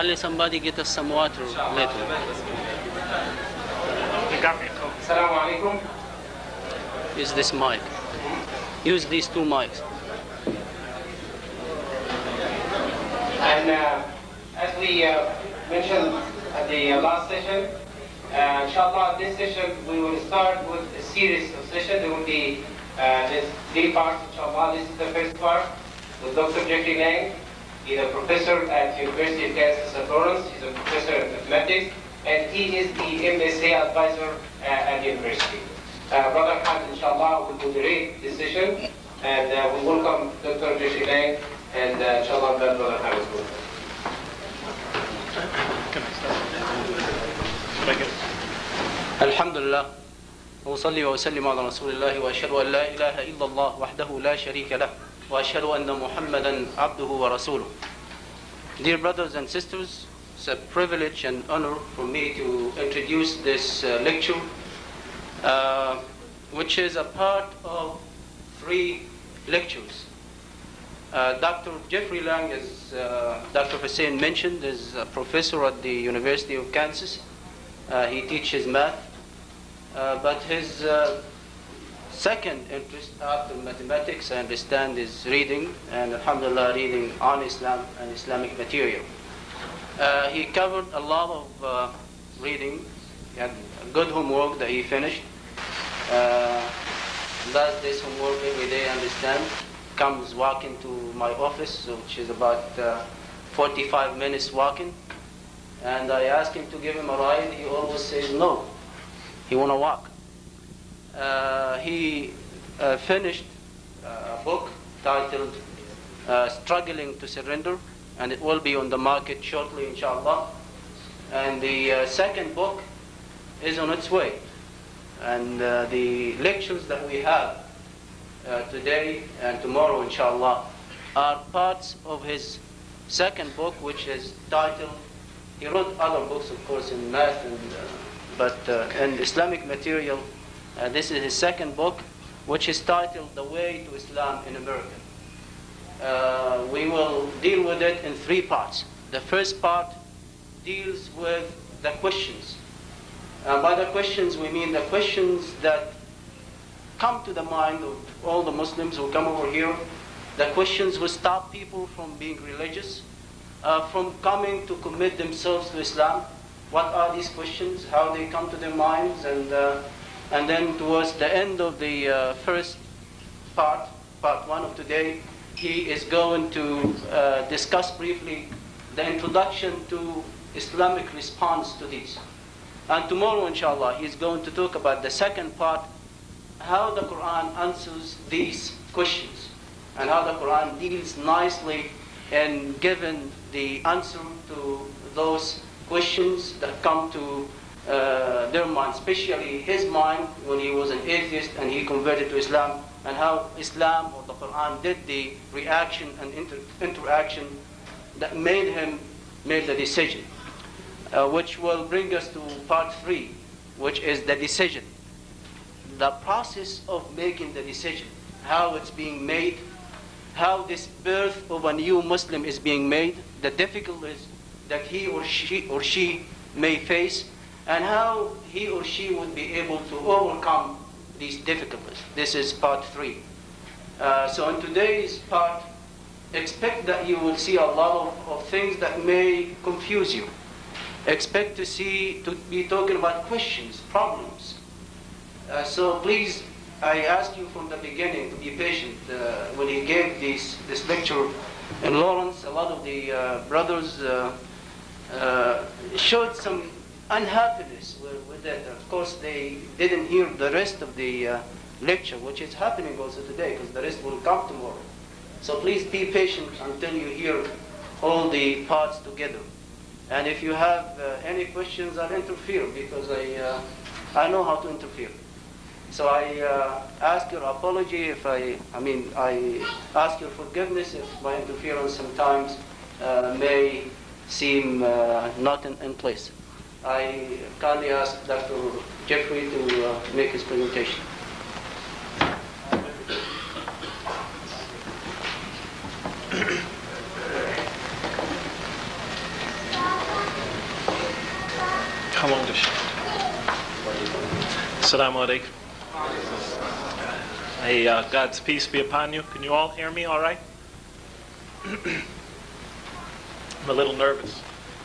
خلي somebody get us some water later. Assalamu alaikum. Use this mic. Use these two mics. And as we mentioned at the last session, inshallah, this session we will start with a series of sessions. There will be there's 3 parts, inshallah. This is the first part with Dr. Jeffrey Lang. He's a professor at University of Kansas at Lawrence. He's a professor in mathematics, and he is the MSA advisor at the university. Brother Hamid, inshallah, will moderate this session, and we welcome Dr. Jeffrey Lang, and inshallah, Brother Hamid will. الحمد لله وصلي وسلم على رسول الله وأشهد أن لا إله إلا الله وحده لا شريك له وأشهد أن محمدا عبده ورسوله. Dear brothers and sisters, it's a privilege and honor for me to introduce this lecture, which is a part of 3 lectures. Dr. Jeffrey Lang, as Dr. Hussein mentioned, is a professor at the University of Kansas. He teaches math, but his second interest after mathematics, I understand, is reading, and alhamdulillah, reading on Islam and Islamic material. He covered a lot of reading. He had good homework that he finished. Does this homework every day, I understand. Comes walking to my office, which is about 45 minutes walking. And I ask him to give him a ride. He always says no. He want to walk. He finished a book titled Struggling to Surrender, and it will be on the market shortly, inshallah. And the second book is on its way. And the lectures that we have today and tomorrow, inshallah, are parts of his second book, which is titled, he wrote other books, of course, in math, but in Islamic material, this is his second book, which is titled The Way to Islam in America. We will deal with it in 3 parts. The first part deals with the questions. By the questions, we mean the questions that come to the mind of all the Muslims who come over here. The questions will stop people from being religious, from coming to commit themselves to Islam. What are these questions? How they come to their minds? And then towards the end of the first part 1 of today, he is going to discuss briefly the introduction to Islamic response to these. And tomorrow, inshallah, he's going to talk about the second part, how the Quran answers these questions, and how the Quran deals nicely in giving the answer to those questions that come to their mind, especially his mind when he was an atheist and he converted to Islam, and how Islam or the Quran did the reaction and interaction that made him make the decision, which will bring us to part 3, which is the decision. The process of making the decision, how it's being made, how this birth of a new Muslim is being made, the difficulties that he or she may face, and how he or she would be able to overcome these difficulties. This is part 3. So in today's part, expect that you will see a lot of things that may confuse you. Expect to be talking about questions, problems. So please, I ask you from the beginning to be patient. When he gave this lecture in Lawrence, a lot of the brothers showed some unhappiness with that. Of course, they didn't hear the rest of the lecture, which is happening also today, because the rest will come tomorrow. So please be patient until you hear all the parts together. And if you have any questions, I'll interfere, because I know how to interfere. So I ask your apology if I ask your forgiveness if my interference sometimes may seem not in place. I kindly ask Dr. Jeffrey to make his presentation. How long does she? Assalamu alaikum. May God's peace be upon you. Can you all hear me all right? I'm a little nervous.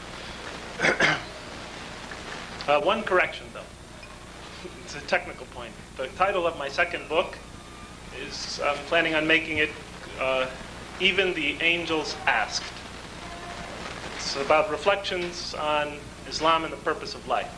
One correction, though. It's a technical point. The title of my second book is, I'm planning on making it Even the Angels Asked. It's about reflections on Islam and the purpose of life.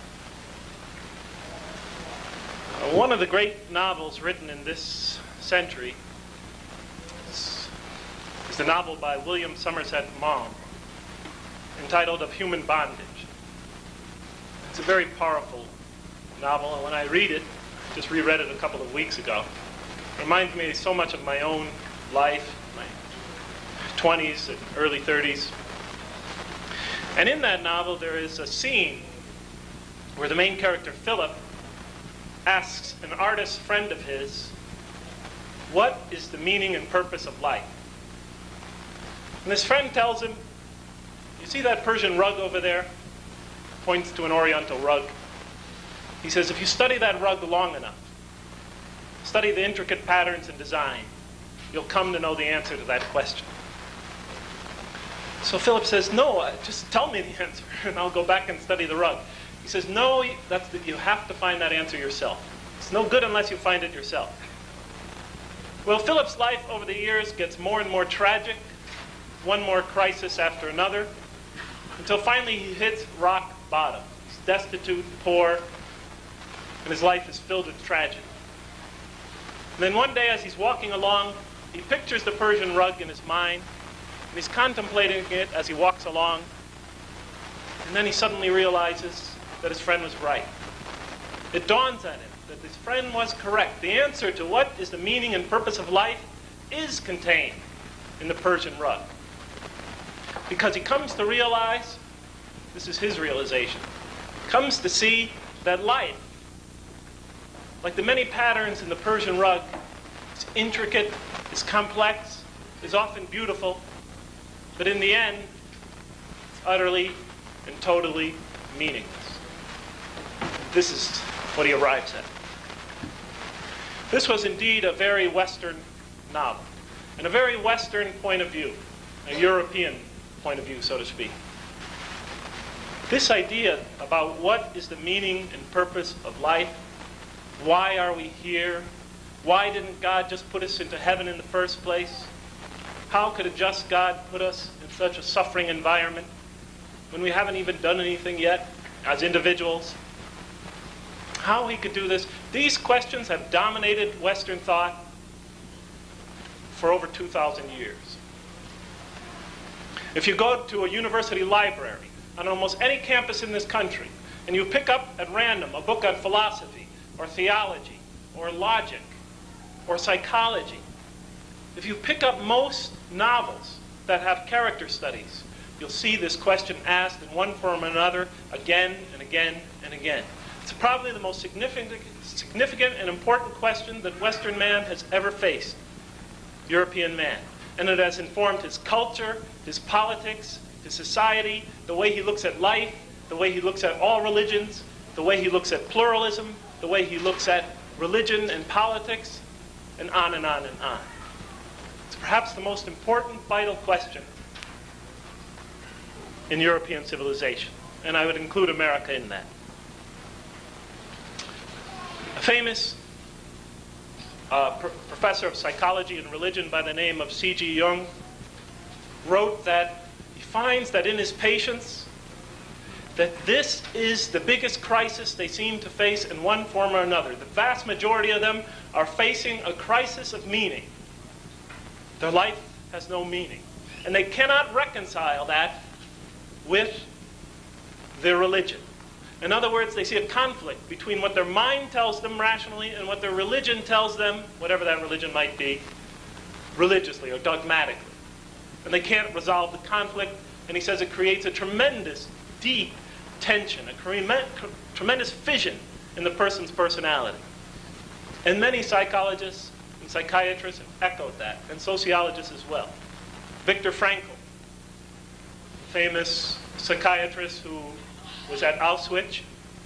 One of the great novels written in this century is the novel by William Somerset Maugham, entitled Of Human Bondage. It's a very powerful novel, and when I read it, I just reread it a couple of weeks ago, it reminds me so much of my own life, my 20s and early 30s. And in that novel, there is a scene where the main character, Philip, asks an artist friend of his, what is the meaning and purpose of life? And his friend tells him, you see that Persian rug over there? Points to an oriental rug. He says, if you study that rug long enough, study the intricate patterns and design, you'll come to know the answer to that question. So Philip says, no, just tell me the answer, and I'll go back and study the rug. He says, no, you have to find that answer yourself. It's no good unless you find it yourself. Well, Philip's life over the years gets more and more tragic, one more crisis after another, until finally he hits rock bottom. He's destitute, poor, and his life is filled with tragedy. And then one day as he's walking along, he pictures the Persian rug in his mind, and he's contemplating it as he walks along, and then he suddenly realizes that his friend was right. It dawns on him that his friend was correct. The answer to what is the meaning and purpose of life is contained in the Persian rug. Because he comes to realize, this is his realization, comes to see that life, like the many patterns in the Persian rug, is intricate, is complex, is often beautiful, but in the end, it's utterly and totally meaningless. This is what he arrives at. This was indeed a very Western novel, and a very Western point of view, a European point of view, so to speak. This idea about what is the meaning and purpose of life, why are we here, why didn't God just put us into heaven in the first place, how could a just God put us in such a suffering environment when we haven't even done anything yet as individuals, how he could do this, these questions have dominated Western thought for over 2,000 years. If you go to a university library on almost any campus in this country, and you pick up at random a book on philosophy, or theology, or logic, or psychology, if you pick up most novels that have character studies, you'll see this question asked in one form or another again and again and again. It's probably the most significant and important question that Western man has ever faced, European man. And it has informed his culture, his politics, his society, the way he looks at life, the way he looks at all religions, the way he looks at pluralism, the way he looks at religion and politics, and on and on and on. It's perhaps the most important, vital question in European civilization, and I would include America in that. A famous professor of psychology and religion by the name of C.G. Jung wrote that he finds that in his patients that this is the biggest crisis they seem to face in one form or another. The vast majority of them are facing a crisis of meaning. Their life has no meaning. And they cannot reconcile that with their religion. In other words, they see a conflict between what their mind tells them rationally and what their religion tells them, whatever that religion might be, religiously or dogmatically. And they can't resolve the conflict, and he says it creates a tremendous, deep tension, a tremendous fission in the person's personality. And many psychologists and psychiatrists have echoed that, and sociologists as well. Viktor Frankl, famous psychiatrist who was at Auschwitz,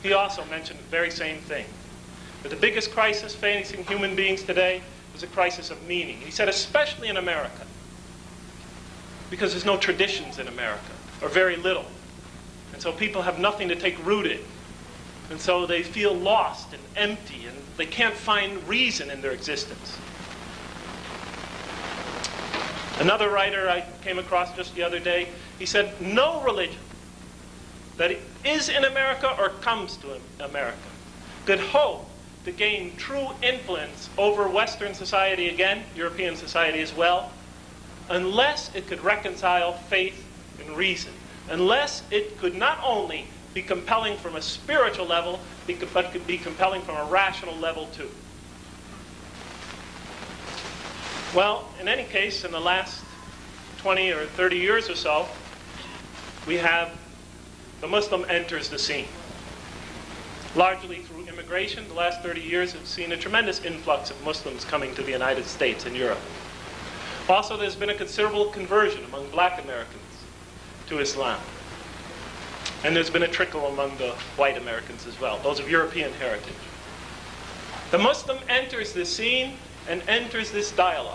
he also mentioned the very same thing. That the biggest crisis facing human beings today is a crisis of meaning. He said especially in America, because there's no traditions in America, or very little. And so people have nothing to take root in. And so they feel lost and empty, and they can't find reason in their existence. Another writer I came across just the other day, he said, no religion that is in America or comes to America could hope to gain true influence over Western society again, European society as well, unless it could reconcile faith and reason, unless it could not only be compelling from a spiritual level, but could be compelling from a rational level too. Well, in any case, in the last 20 or 30 years or so, we have the Muslim enters the scene. Largely through immigration, the last 30 years have seen a tremendous influx of Muslims coming to the United States and Europe. Also, there's been a considerable conversion among black Americans to Islam. And there's been a trickle among the white Americans as well, those of European heritage. The Muslim enters the scene and enters this dialogue.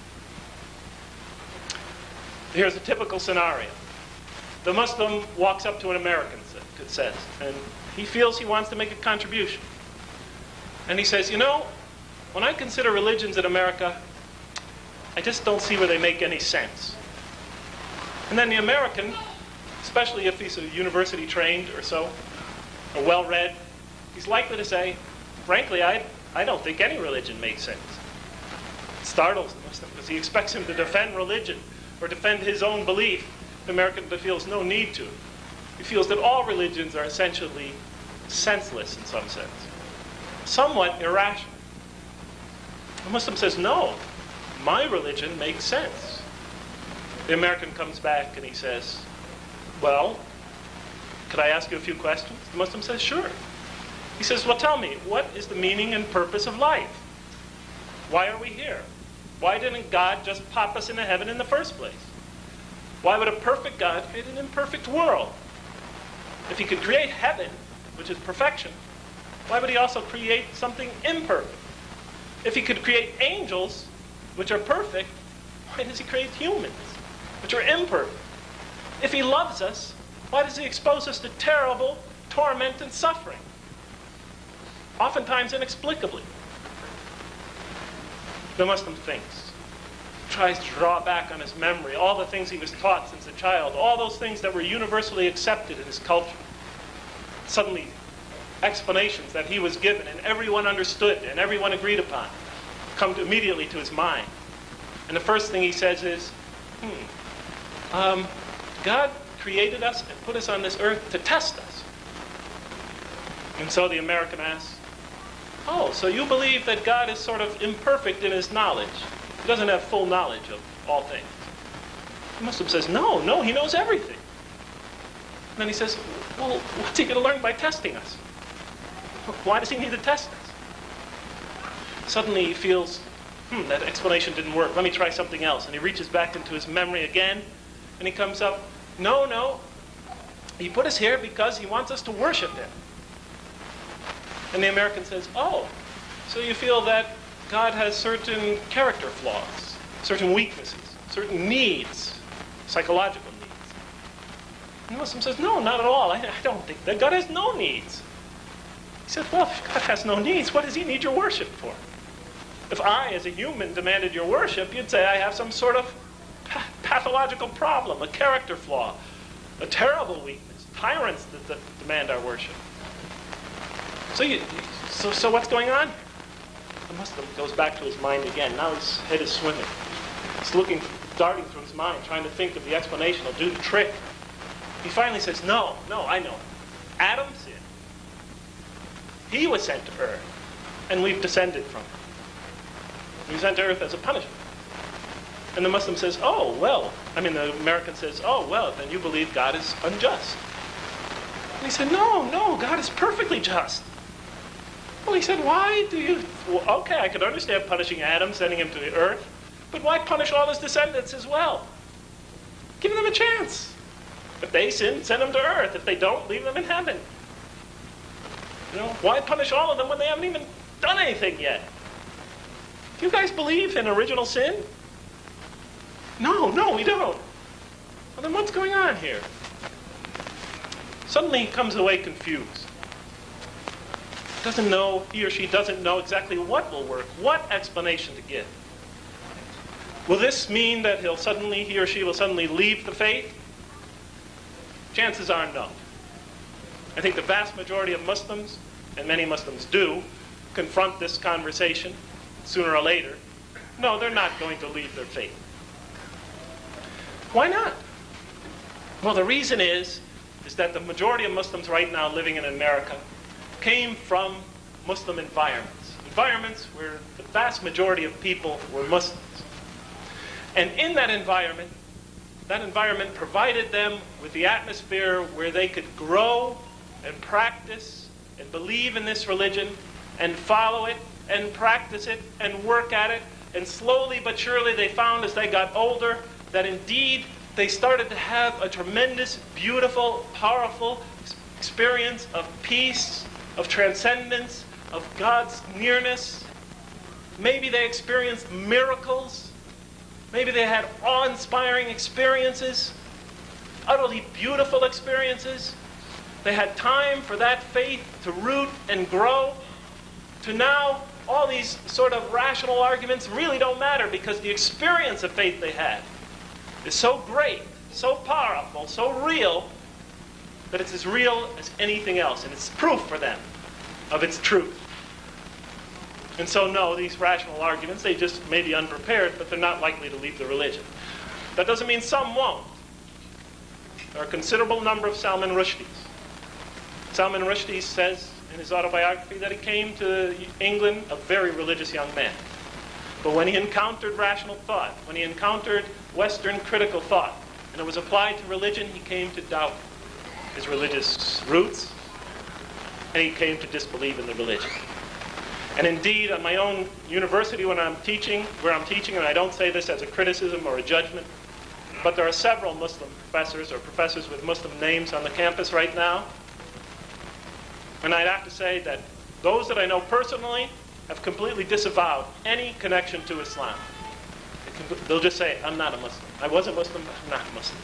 Here's a typical scenario. The Muslim walks up to an American, it says, and he feels he wants to make a contribution. And he says, you know, when I consider religions in America, I just don't see where they make any sense. And then the American, especially if he's a university trained or so, or well-read, he's likely to say, frankly, I don't think any religion makes sense. It startles the Muslim because he expects him to defend religion or defend his own belief. The American feels no need to. He feels that all religions are essentially senseless in some sense, somewhat irrational. The Muslim says, no, my religion makes sense. The American comes back and he says, well, could I ask you a few questions? The Muslim says, sure. He says, well, tell me, what is the meaning and purpose of life? Why are we here? Why didn't God just pop us into heaven in the first place? Why would a perfect God create an imperfect world? If he could create heaven, which is perfection, why would he also create something imperfect? If he could create angels, which are perfect, why does he create humans, which are imperfect? If he loves us, why does he expose us to terrible torment and suffering? Oftentimes inexplicably. The Muslim thinks, tries to draw back on his memory, all the things he was taught since a child, all those things that were universally accepted in his culture. Suddenly, explanations that he was given and everyone understood and everyone agreed upon come immediately to his mind. And the first thing he says is, God created us and put us on this earth to test us. And so the American asks, oh, so you believe that God is sort of imperfect in his knowledge? He doesn't have full knowledge of all things. The Muslim says, no, he knows everything. And then he says, well, what's he going to learn by testing us? Why does he need to test us? Suddenly he feels, that explanation didn't work. Let me try something else. And he reaches back into his memory again, and he comes up, no, he put us here because he wants us to worship him. And the American says, oh, so you feel that God has certain character flaws, certain weaknesses, certain needs, psychological needs. And the Muslim says, no, not at all. I don't think that. God has no needs. He says, well, if God has no needs, what does he need your worship for? If I, as a human, demanded your worship, you'd say I have some sort of pathological problem, a character flaw, a terrible weakness, tyrants that demand our worship. So what's going on? The Muslim goes back to his mind again. Now his head is swimming. He's looking, darting through his mind, trying to think of the explanation. He'll do the trick. He finally says, no, I know. Adam sinned. He was sent to earth, and we've descended from him. He was sent to earth as a punishment. And the Muslim says, the American says, then you believe God is unjust. And he said, no, God is perfectly just. Well, he said, why do you... Well, okay, I could understand punishing Adam, sending him to the earth, but why punish all his descendants as well? Give them a chance. If they sin, send them to earth. If they don't, leave them in heaven. You know, why punish all of them when they haven't even done anything yet? Do you guys believe in original sin? No, we don't. Well, then what's going on here? Suddenly he comes away confused. He or she doesn't know exactly what will work, what explanation to give. Will this mean that he or she will suddenly leave the faith? Chances are no. I think the vast majority of Muslims, and many Muslims do, confront this conversation sooner or later. No, they're not going to leave their faith. Why not? Well, the reason is that the majority of Muslims right now living in America came from Muslim environments where the vast majority of people were Muslims. And in that environment provided them with the atmosphere where they could grow and practice and believe in this religion and follow it and practice it and work at it. And slowly but surely they found as they got older that indeed they started to have a tremendous, beautiful, powerful experience of peace, of transcendence, of God's nearness. Maybe they experienced miracles. Maybe they had awe-inspiring experiences, utterly beautiful experiences. They had time for that faith to root and grow. To now, all these sort of rational arguments really don't matter because the experience of faith they had is so great, so powerful, so real, that it's as real as anything else. And it's proof for them of its truth. And so no, these rational arguments, they just may be unprepared, but they're not likely to leave the religion. That doesn't mean some won't. There are a considerable number of Salman Rushdis. Salman Rushdie says in his autobiography that he came to England a very religious young man. But when he encountered rational thought, when he encountered Western critical thought, and it was applied to religion, he came to doubt his religious roots, and he came to disbelieve in the religion. And indeed, at my own university where I'm teaching, and I don't say this as a criticism or a judgment, but there are several Muslim professors or professors with Muslim names on the campus right now. And I'd have to say that those that I know personally have completely disavowed any connection to Islam. They'll just say, I'm not a Muslim. I was a Muslim, but I'm not a Muslim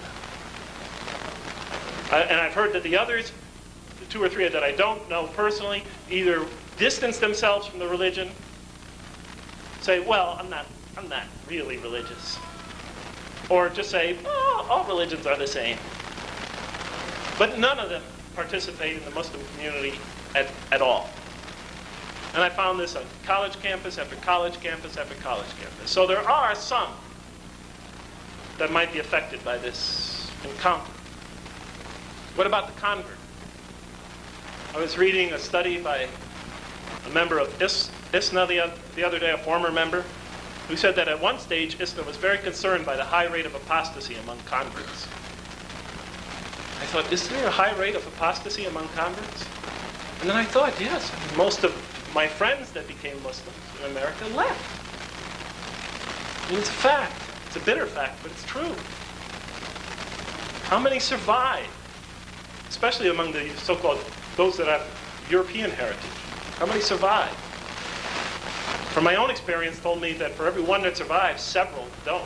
now. And I've heard that the others, the two or three that I don't know personally, either distance themselves from the religion, say, well, I'm not really religious. Or just say, oh, all religions are the same. But none of them participate in the Muslim community at all. And I found this on college campus after college campus after college campus. So there are some that might be affected by this encounter. What about the convert? I was reading a study by a member of ISNA the other day, a former member, who said that at one stage ISNA was very concerned by the high rate of apostasy among converts. I thought, is there a high rate of apostasy among converts? And then I thought, yes, most of my friends that became Muslims in America left. I mean, it's a fact. It's a bitter fact, but it's true. How many survived? Especially among the so-called, those that have European heritage. How many survived? From my own experience told me that for every one that survives, several don't.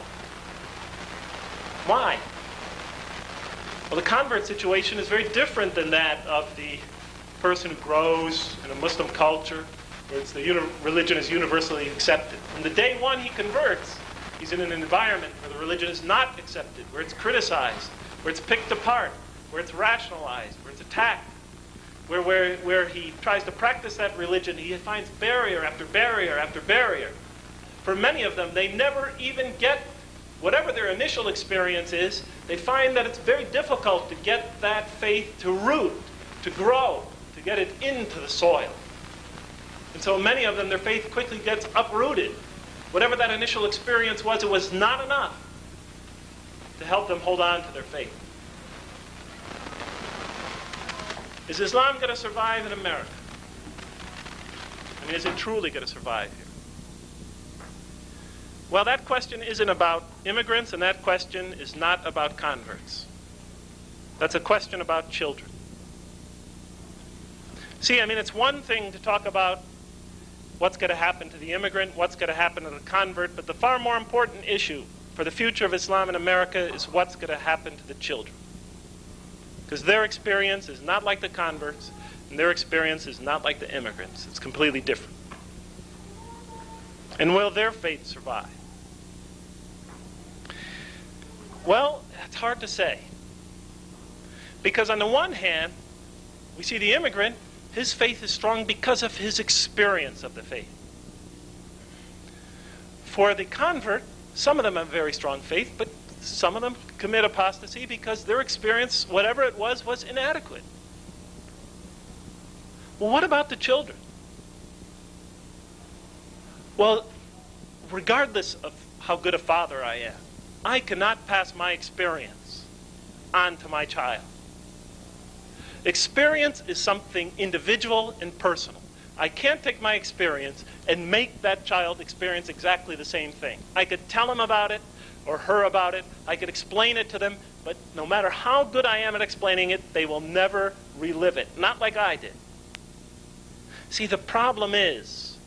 Why? Well, the convert situation is very different than that of the person who grows in a Muslim culture where religion is universally accepted. From the day one he converts, he's in an environment where the religion is not accepted, where it's criticized, where it's picked apart, where it's rationalized, where it's attacked, where he tries to practice that religion, he finds barrier after barrier after barrier. For many of them, they never even get, whatever their initial experience is, they find that it's very difficult to get that faith to root, to grow, to get it into the soil. And so many of them, their faith quickly gets uprooted. Whatever that initial experience was, it was not enough to help them hold on to their faith. Is Islam going to survive in America? I mean, is it truly going to survive here? Well, that question isn't about immigrants, and that question is not about converts. That's a question about children. See, I mean, it's one thing to talk about what's going to happen to the immigrant, what's going to happen to the convert, but the far more important issue for the future of Islam in America is what's going to happen to the children. Because their experience is not like the converts, and their experience is not like the immigrants. It's completely different. And will their faith survive? Well, it's hard to say. Because on the one hand, we see the immigrant, his faith is strong because of his experience of the faith. For the convert, some of them have very strong faith, but some of them commit apostasy because their experience, whatever it was inadequate. Well, what about the children? Well, regardless of how good a father I am, I cannot pass my experience on to my child. Experience is something individual and personal. I can't take my experience and make that child experience exactly the same thing. I could tell him about it or her about it. I could explain it to them, but no matter how good I am at explaining it, they will never relive it. Not like I did. See, the problem is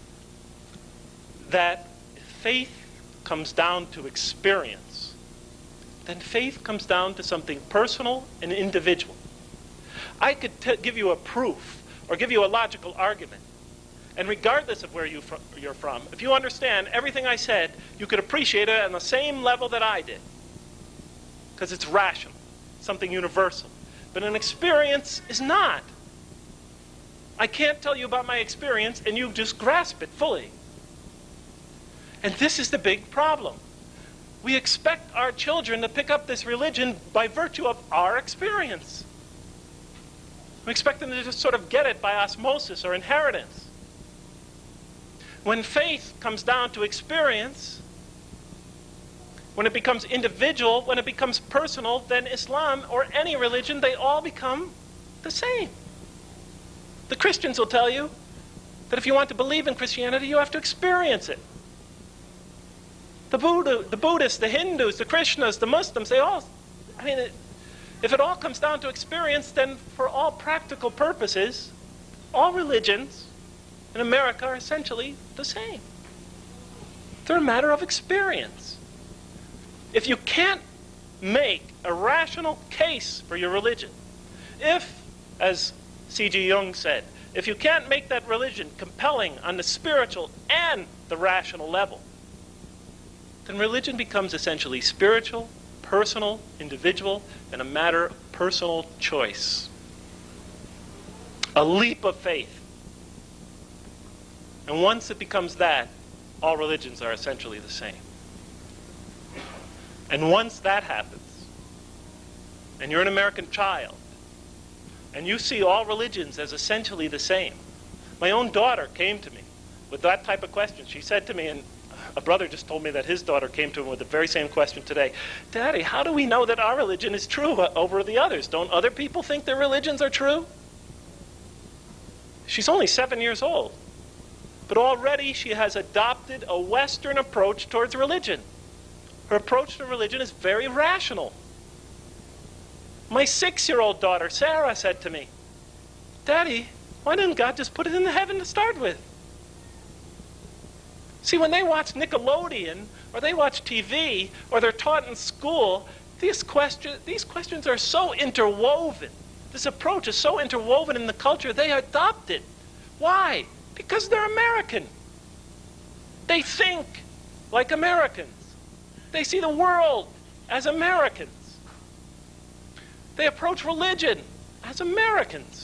that if faith comes down to experience, then faith comes down to something personal and individual. I could give you a proof or give you a logical argument. And regardless of where you're from, if you understand everything I said, you could appreciate it on the same level that I did. Because it's rational, something universal. But an experience is not. I can't tell you about my experience and you just grasp it fully. And this is the big problem. We expect our children to pick up this religion by virtue of our experience. We expect them to just sort of get it by osmosis or inheritance. When faith comes down to experience, when it becomes individual, when it becomes personal, then Islam or any religion, they all become the same. The Christians will tell you that if you want to believe in Christianity, you have to experience it. The Buddhists, the Hindus, the Krishnas, the Muslims, they all, if it all comes down to experience, then for all practical purposes, all religions in America are essentially the same. They're a matter of experience. If you can't make a rational case for your religion, if, as C.G. Jung said, if you can't make that religion compelling on the spiritual and the rational level, then religion becomes essentially spiritual, personal, individual, and a matter of personal choice. A leap of faith. And once it becomes that, all religions are essentially the same. And once that happens, and you're an American child, and you see all religions as essentially the same. My own daughter came to me with that type of question. She said to me, and a brother just told me that his daughter came to him with the very same question today. Daddy, how do we know that our religion is true over the others? Don't other people think their religions are true? She's only 7 years old. But already she has adopted a Western approach towards religion. Her approach to religion is very rational. My 6-year-old daughter, Sarah, said to me, Daddy, why didn't God just put it in heaven to start with? See, when they watch Nickelodeon, or they watch TV, or they're taught in school, these questions are so interwoven. This approach is so interwoven in the culture, they adopt it. Why? Because they're American. They think like Americans. They see the world as Americans. They approach religion as Americans.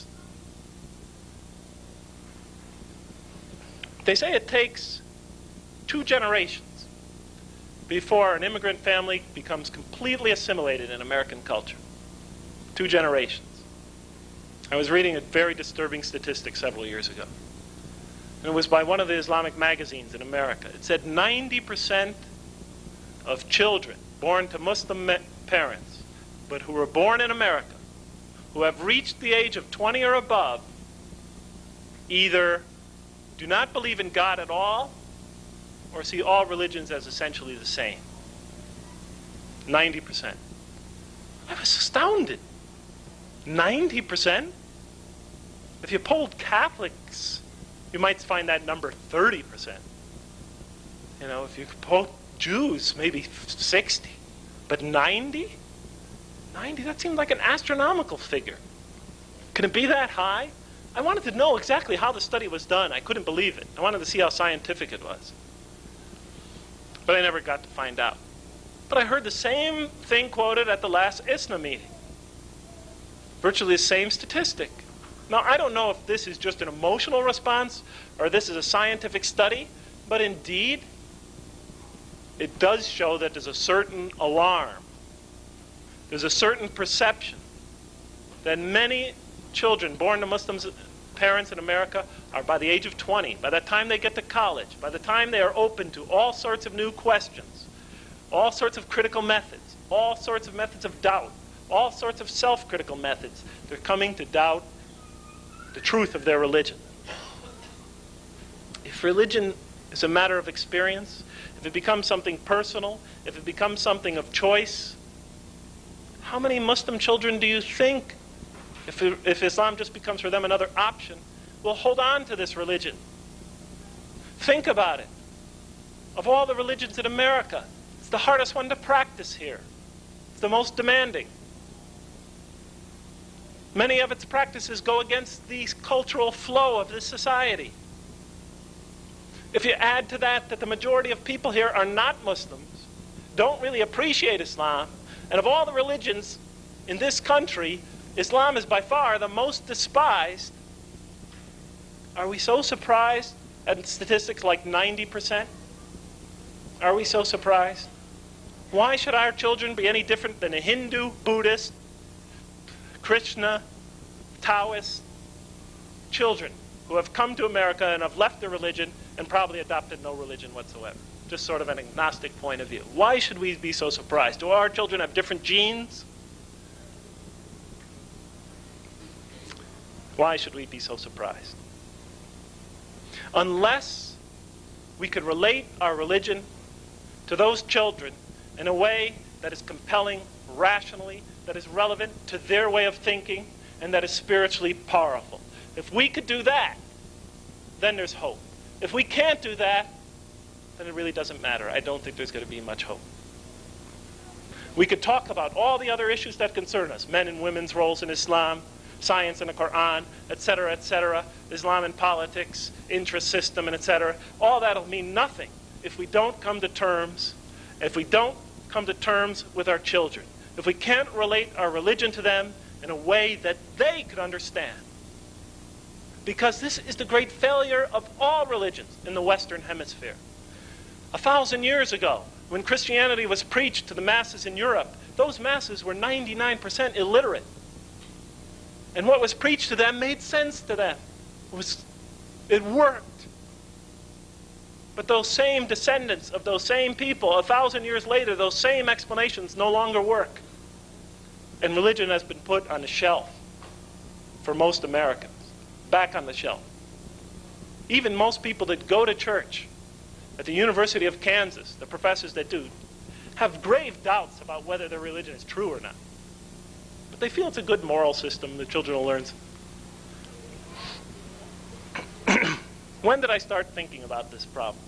They say it takes 2 generations before an immigrant family becomes completely assimilated in American culture. 2 generations. I was reading a very disturbing statistic several years ago. And it was by one of the Islamic magazines in America. It said 90% of children born to Muslim parents, but who were born in America, who have reached the age of 20 or above, either do not believe in God at all, or see all religions as essentially the same. 90%. I was astounded. 90%? If you polled Catholics, you might find that number 30%. You know, if you polled Jews, maybe 60. But 90? 90, that seemed like an astronomical figure. Can it be that high? I wanted to know exactly how the study was done. I couldn't believe it. I wanted to see how scientific it was. But I never got to find out. But I heard the same thing quoted at the last ISNA meeting. Virtually the same statistic. Now, I don't know if this is just an emotional response or this is a scientific study, but indeed, it does show that there's a certain alarm. There's a certain perception that many children born to Muslim parents in America are, by the age of 20, by the time they get to college, by the time they are open to all sorts of new questions, all sorts of critical methods, all sorts of methods of doubt, all sorts of self-critical methods, they're coming to doubt the truth of their religion. If religion is a matter of experience, if it becomes something personal, if it becomes something of choice, how many Muslim children do you think, if Islam just becomes for them another option, will hold on to this religion? Think about it. Of all the religions in America, it's the hardest one to practice here. It's the most demanding. Many of its practices go against the cultural flow of this society. If you add to that that the majority of people here are not Muslims, don't really appreciate Islam, and of all the religions in this country, Islam is by far the most despised, are we so surprised at statistics like 90%? Are we so surprised? Why should our children be any different than a Hindu, Buddhist, Krishna, Taoist children who have come to America and have left their religion and probably adopted no religion whatsoever? Just sort of an agnostic point of view. Why should we be so surprised? Do our children have different genes? Why should we be so surprised? Unless we could relate our religion to those children in a way that is compelling, rationally, that is relevant to their way of thinking, and that is spiritually powerful. If we could do that, then there's hope. If we can't do that, then it really doesn't matter. I don't think there's going to be much hope. We could talk about all the other issues that concern us, men and women's roles in Islam, science and the Quran, etc., Islam and politics, interest system, and etc. All that will mean nothing if we don't come to terms, with our children, if we can't relate our religion to them in a way that they could understand. Because this is the great failure of all religions in the Western Hemisphere. 1,000 years ago, when Christianity was preached to the masses in Europe, those masses were 99% illiterate. And what was preached to them made sense to them. It worked. But those same descendants of those same people, 1,000 years later, those same explanations no longer work. And religion has been put on the shelf for most Americans. Back on the shelf. Even most people that go to church at the University of Kansas, the professors that do, have grave doubts about whether their religion is true or not. But they feel it's a good moral system the children will learn. When did I start thinking about this problem?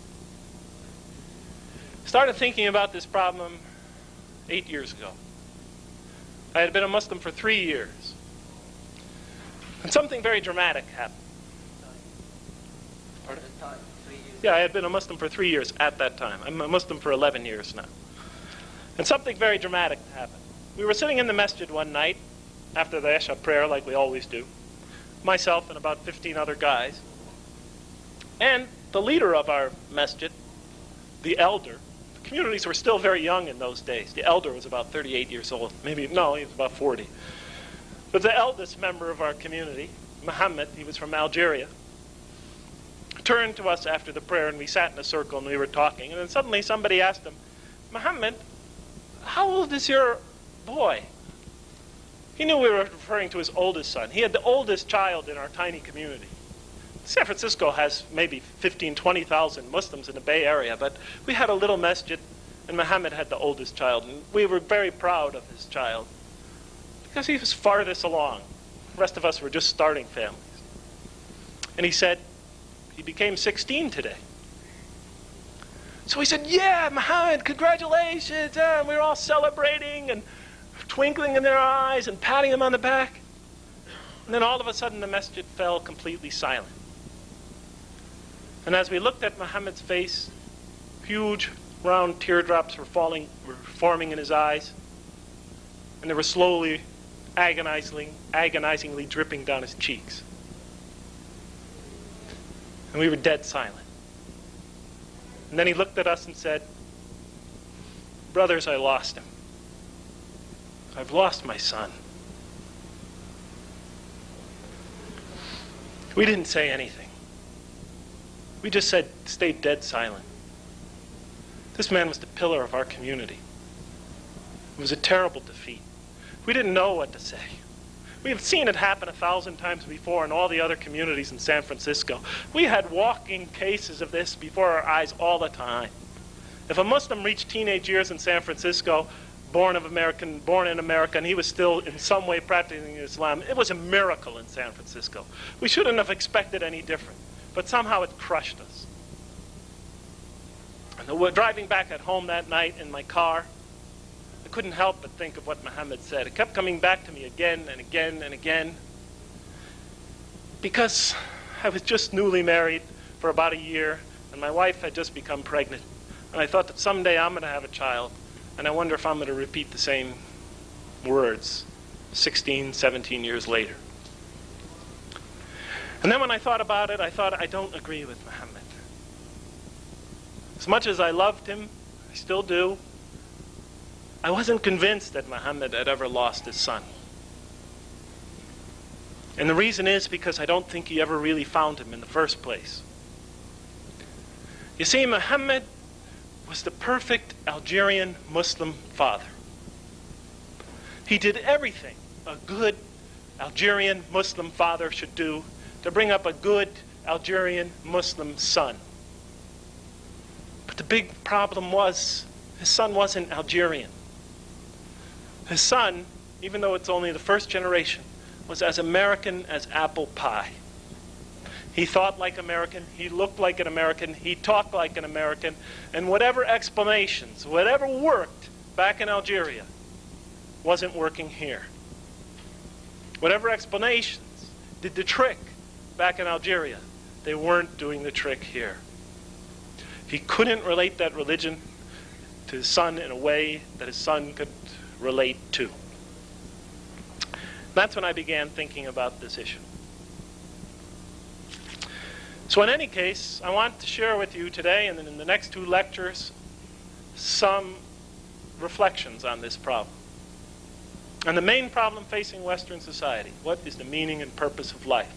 Started thinking about this problem 8 years ago. I had been a Muslim for 3 years. And something very dramatic happened. Pardon? Yeah, I had been a Muslim for 3 years at that time. I'm a Muslim for 11 years now. And something very dramatic happened. We were sitting in the masjid one night after the Isha prayer, like we always do. Myself and about 15 other guys. And the leader of our masjid, the elder, the communities were still very young in those days. The elder was about 38 years old. He was about 40. But the eldest member of our community, Muhammad, he was from Algeria, turned to us after the prayer, and we sat in a circle and we were talking. And then suddenly somebody asked him, "Muhammad, how old is your boy?" He knew we were referring to his oldest son. He had the oldest child in our tiny community. San Francisco has maybe 15,000, 20,000 Muslims in the Bay Area, but we had a little masjid, and Muhammad had the oldest child. And we were very proud of his child because he was farthest along. The rest of us were just starting families. And he said, he became 16 today. So he said, yeah, Muhammad, congratulations. And we were all celebrating and twinkling in their eyes and patting him on the back. And then all of a sudden the masjid fell completely silent. And as we looked at Muhammad's face, huge round teardrops were forming in his eyes. And they were slowly, agonizingly dripping down his cheeks. And we were dead silent. And then he looked at us and said, brothers, I lost him. I've lost my son. We didn't say anything. We just stayed dead silent. This man was the pillar of our community. It was a terrible defeat. We didn't know what to say. We have seen it happen 1,000 times before in all the other communities in San Francisco. We had walking cases of this before our eyes all the time. If a Muslim reached teenage years in San Francisco, born in America, and he was still in some way practicing Islam, it was a miracle in San Francisco. We shouldn't have expected any different, but somehow it crushed us. And driving back at home that night in my car, I couldn't help but think of what Muhammad said. It kept coming back to me again and again and again, because I was just newly married for about a year, and my wife had just become pregnant. And I thought that someday I'm going to have a child, and I wonder if I'm going to repeat the same words 16, 17 years later. And then when I thought about it, I thought, I don't agree with Muhammad. As much as I loved him, I still do, I wasn't convinced that Muhammad had ever lost his son. And the reason is because I don't think he ever really found him in the first place. You see, Muhammad was the perfect Algerian Muslim father. He did everything a good Algerian Muslim father should do to bring up a good Algerian Muslim son. But the big problem was his son wasn't Algerian. His son, even though it's only the first generation, was as American as apple pie. He thought like American, he looked like an American, he talked like an American, and whatever explanations, whatever worked back in Algeria, wasn't working here. Whatever explanations did the trick back in Algeria, they weren't doing the trick here. He couldn't relate that religion to his son in a way that his son could relate to. That's when I began thinking about this issue. So in any case, I want to share with you today and then in the next 2 lectures some reflections on this problem. And the main problem facing Western society, what is the meaning and purpose of life?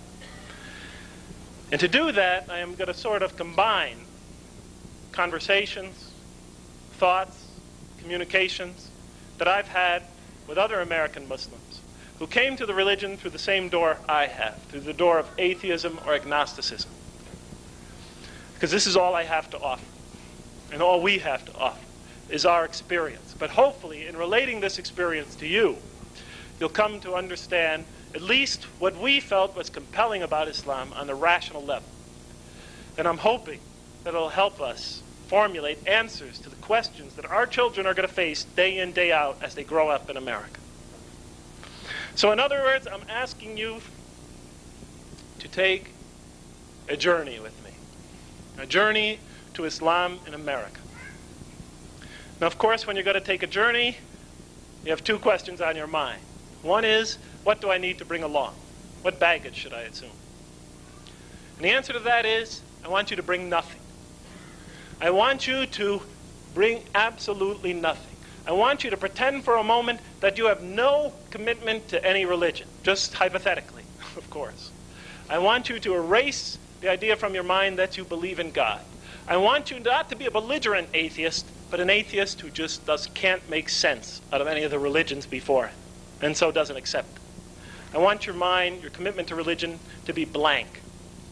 And to do that, I am going to sort of combine conversations, thoughts, communications that I've had with other American Muslims who came to the religion through the same door I have, through the door of atheism or agnosticism. Because this is all I have to offer, and all we have to offer is our experience. But hopefully, in relating this experience to you, you'll come to understand at least what we felt was compelling about Islam on the rational level. And I'm hoping that it'll help us formulate answers to the questions that our children are going to face day in, day out as they grow up in America. So in other words, I'm asking you to take a journey with me. A journey to Islam in America. Now, of course, when you're going to take a journey, you have 2 questions on your mind. One is, what do I need to bring along? What baggage should I assume? And the answer to that is, I want you to bring nothing. I want you to bring absolutely nothing. I want you to pretend for a moment that you have no commitment to any religion, just hypothetically, of course. I want you to erase the idea from your mind that you believe in God. I want you not to be a belligerent atheist, but an atheist who just can't make sense out of any of the religions before it, and so doesn't accept it. I want your mind, your commitment to religion, to be blank.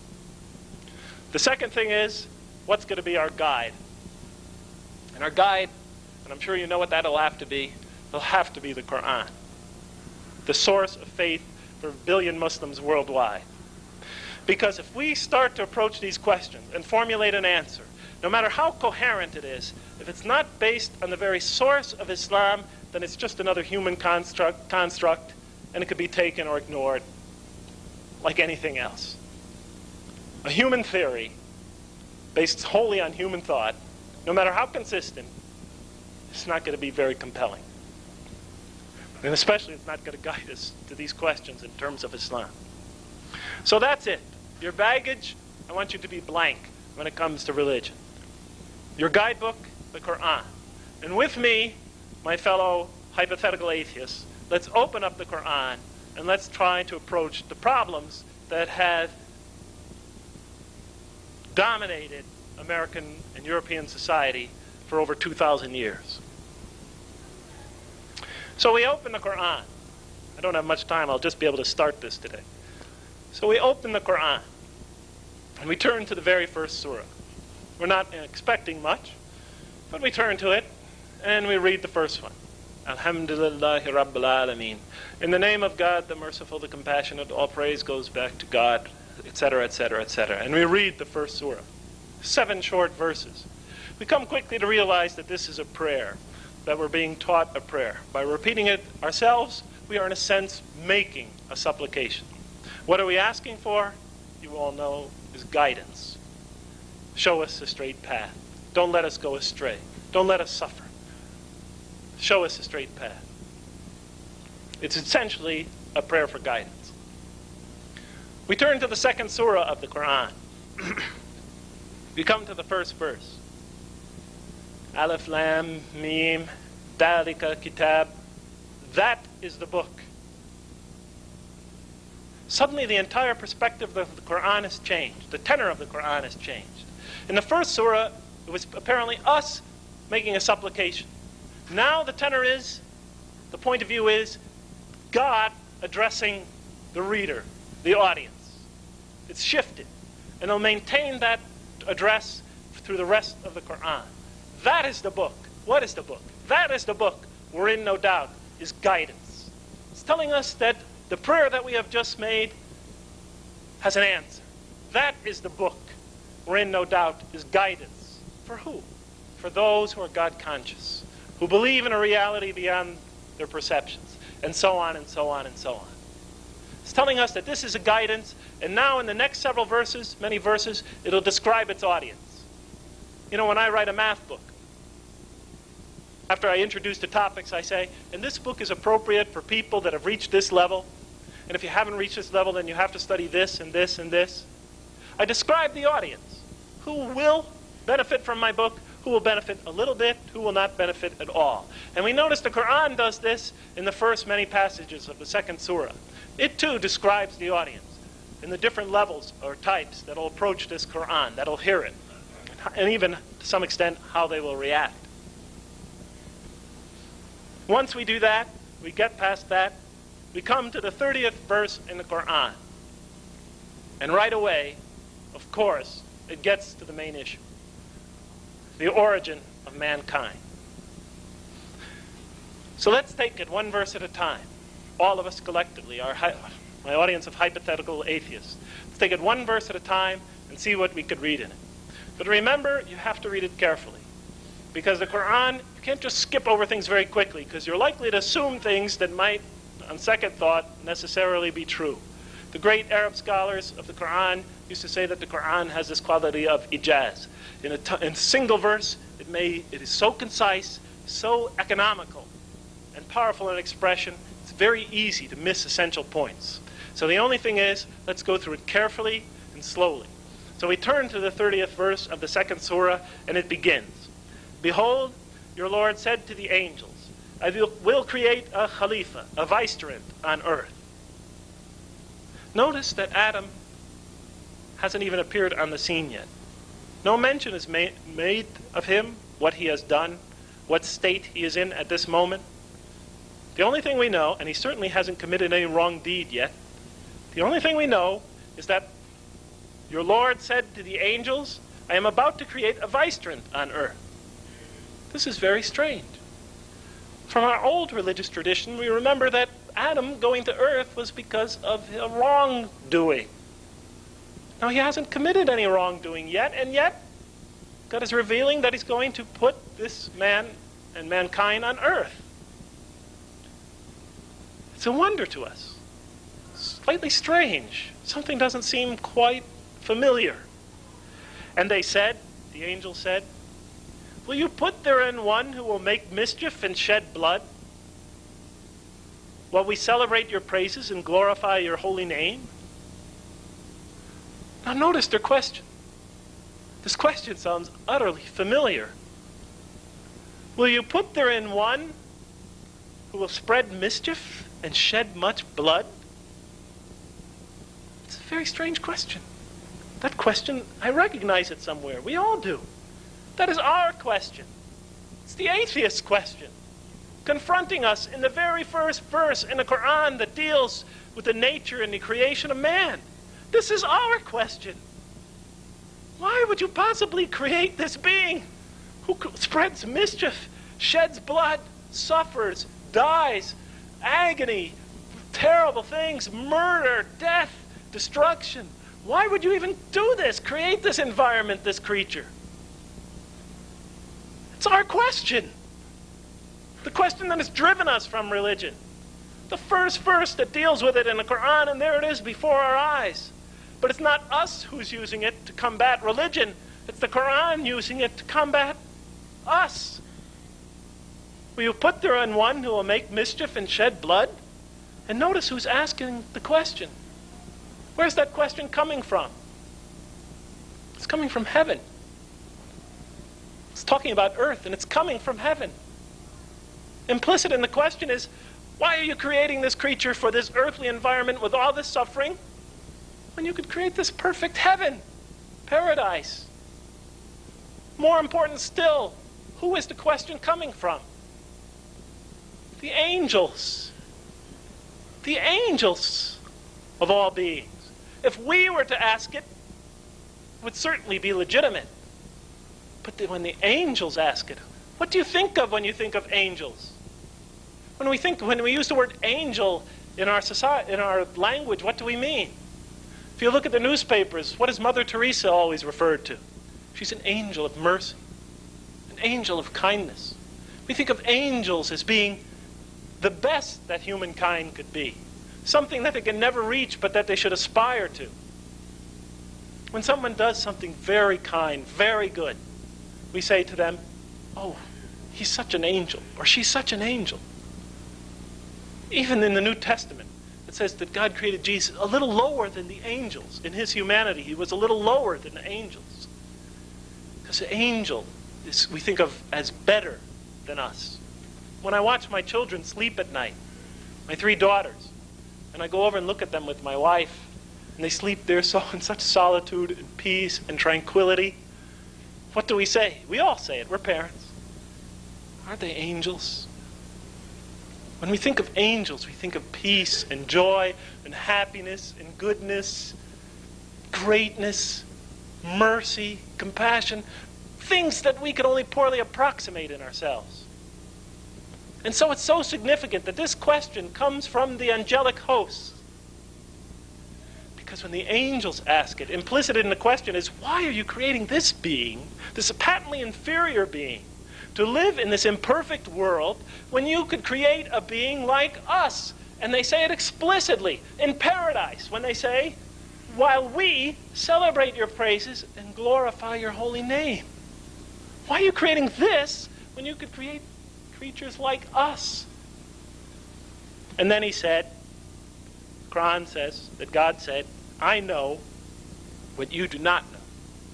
The second thing is, what's going to be our guide? And our guide, and I'm sure you know what that'll have to be, it'll have to be the Quran, the source of faith for 1 billion Muslims worldwide. Because if we start to approach these questions and formulate an answer, no matter how coherent it is, if it's not based on the very source of Islam, then it's just another human construct, and it could be taken or ignored like anything else. A human theory based wholly on human thought, no matter how consistent, it's not going to be very compelling. And especially it's not going to guide us to these questions in terms of Islam. So that's it. Your baggage, I want you to be blank when it comes to religion. Your guidebook, the Quran. And with me, my fellow hypothetical atheists, let's open up the Quran and let's try to approach the problems that have dominated American and European society for over 2,000 years. So we open the Quran. I don't have much time. I'll just be able to start this today. So we open the Quran, and we turn to the very first surah. We're not expecting much, but we turn to it, and we read the first one. Alhamdulillahi Rabbil Alameen. In the name of God, the merciful, the compassionate, all praise goes back to God, etc., etc., etc. And we read the first surah. 7 short verses. We come quickly to realize that this is a prayer, that we're being taught a prayer. By repeating it ourselves, we are in a sense making a supplication. What are we asking for? You all know, is guidance. Show us a straight path. Don't let us go astray. Don't let us suffer. Show us a straight path. It's essentially a prayer for guidance. We turn to the second surah of the Quran. We come to the first verse. Alif Lam Mim Dalika Kitab. That is the book. Suddenly the entire perspective of the Quran has changed. The tenor of the Quran has changed. In the first surah, it was apparently us making a supplication. Now the tenor is, the point of view is, God addressing the reader, the audience. It's shifted. And it'll maintain that address through the rest of the Quran. That is the book. What is the book? That is the book, wherein, no doubt, is guidance. It's telling us that the prayer that we have just made has an answer. That is the book, wherein, no doubt, is guidance. For who? For those who are God-conscious, who believe in a reality beyond their perceptions, and so on, and so on, and so on. It's telling us that this is a guidance, and now in the next several verses, many verses, it'll describe its audience. You know, when I write a math book, after I introduce the topics, I say, and this book is appropriate for people that have reached this level, and if you haven't reached this level, then you have to study this and this and this. I describe the audience. Who will benefit from my book? Who will benefit a little bit? Who will not benefit at all? And we notice the Quran does this in the first many passages of the second surah. It too describes the audience in the different levels or types that will approach this Quran, that will hear it, and even to some extent how they will react. Once we do that, we get past that, we come to the 30th verse in the Quran. And right away, of course, it gets to the main issue. The origin of mankind. So let's take it one verse at a time. All of us collectively, my audience of hypothetical atheists. Let's take it one verse at a time and see what we could read in it. But remember, you have to read it carefully. Because the Quran, you can't just skip over things very quickly, because you're likely to assume things that might, on second thought, necessarily be true. The great Arab scholars of the Quran used to say that the Quran has this quality of ijaz. In a single verse, it is so concise, so economical, and powerful in expression, it's very easy to miss essential points. So the only thing is, let's go through it carefully and slowly. So we turn to the 30th verse of the second surah, and it begins. Behold, your Lord said to the angels, I will create a Khalifa, a vicegerent on earth. Notice that Adam hasn't even appeared on the scene yet. No mention is made of him, what he has done, what state he is in at this moment. The only thing we know, and he certainly hasn't committed any wrong deed yet, the only thing we know is that your Lord said to the angels, I am about to create a vicegerent on earth. This is very strange. From our old religious tradition, we remember that Adam going to earth was because of a wrongdoing. Now, he hasn't committed any wrongdoing yet, and yet God is revealing that he's going to put this man and mankind on earth. It's a wonder to us. Slightly strange. Something doesn't seem quite familiar. And they said, the angel said, will you put therein one who will make mischief and shed blood, while we celebrate your praises and glorify your holy name? Now notice their question. This question sounds utterly familiar. Will you put therein one who will spread mischief and shed much blood? It's a very strange question. That question, I recognize it somewhere. We all do. That is our question. It's the atheist's question, confronting us in the very first verse in the Quran that deals with the nature and the creation of man. This is our question. Why would you possibly create this being who spreads mischief, sheds blood, suffers, dies, agony, terrible things, murder, death, destruction? Why would you even do this, create this environment, this creature? It's our question. The question that has driven us from religion. The first verse that deals with it in the Quran, and there it is before our eyes. But it's not us who's using it to combat religion. It's the Quran using it to combat us. Will you put therein one who will make mischief and shed blood? And notice who's asking the question. Where's that question coming from? It's coming from heaven. It's talking about earth, and it's coming from heaven. Implicit in the question is, why are you creating this creature for this earthly environment with all this suffering, when you could create this perfect heaven, paradise? More important still, who is the question coming from? The angels. The angels of all beings. If we were to ask it, it would certainly be legitimate. But when the angels ask it, what do you think of when you think of angels? When we use the word angel in our society, in our language, what do we mean? If you look at the newspapers, what is Mother Teresa always referred to? She's an angel of mercy, an angel of kindness. We think of angels as being the best that humankind could be, something that they can never reach but that they should aspire to. When someone does something very kind, very good, we say to them, oh, he's such an angel, or she's such an angel. Even in the New Testament, it says that God created Jesus a little lower than the angels. In his humanity, he was a little lower than the angels. Because the angel we think of as better than us. When I watch my children sleep at night, my 3 daughters, and I go over and look at them with my wife, and they sleep there in such solitude and peace and tranquility, what do we say? We all say it. We're parents. Aren't they angels? When we think of angels, we think of peace and joy and happiness and goodness, greatness, mercy, compassion, things that we could only poorly approximate in ourselves. And so it's so significant that this question comes from the angelic hosts. Because when the angels ask it, implicit in the question is, why are you creating this being, this patently inferior being, to live in this imperfect world when you could create a being like us? And they say it explicitly in paradise when they say, while we celebrate your praises and glorify your holy name. Why are you creating this when you could create creatures like us? And then he said, Quran says that God said, I know what you do not know.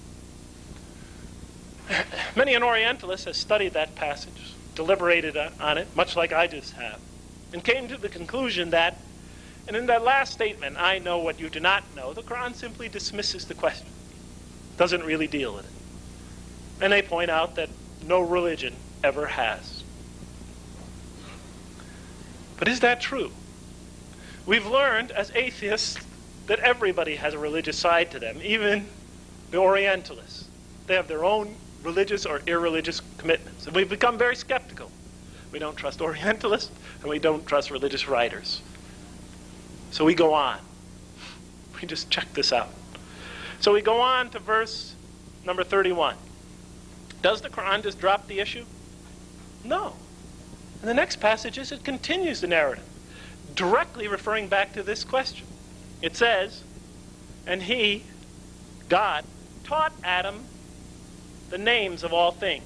Many an Orientalist has studied that passage, deliberated on it, much like I just have, and came to the conclusion that, and in that last statement, I know what you do not know, the Quran simply dismisses the question, doesn't really deal with it. And they point out that no religion ever has. But is that true? We've learned as atheists that everybody has a religious side to them, even the Orientalists. They have their own religious or irreligious commitments. And we've become very skeptical. We don't trust Orientalists, and we don't trust religious writers. So we go on. We just check this out. So we go on to verse number 31. Does the Quran just drop the issue? No. In the next passages, it continues the narrative, directly referring back to this question. It says, and he, God, taught Adam the names of all things.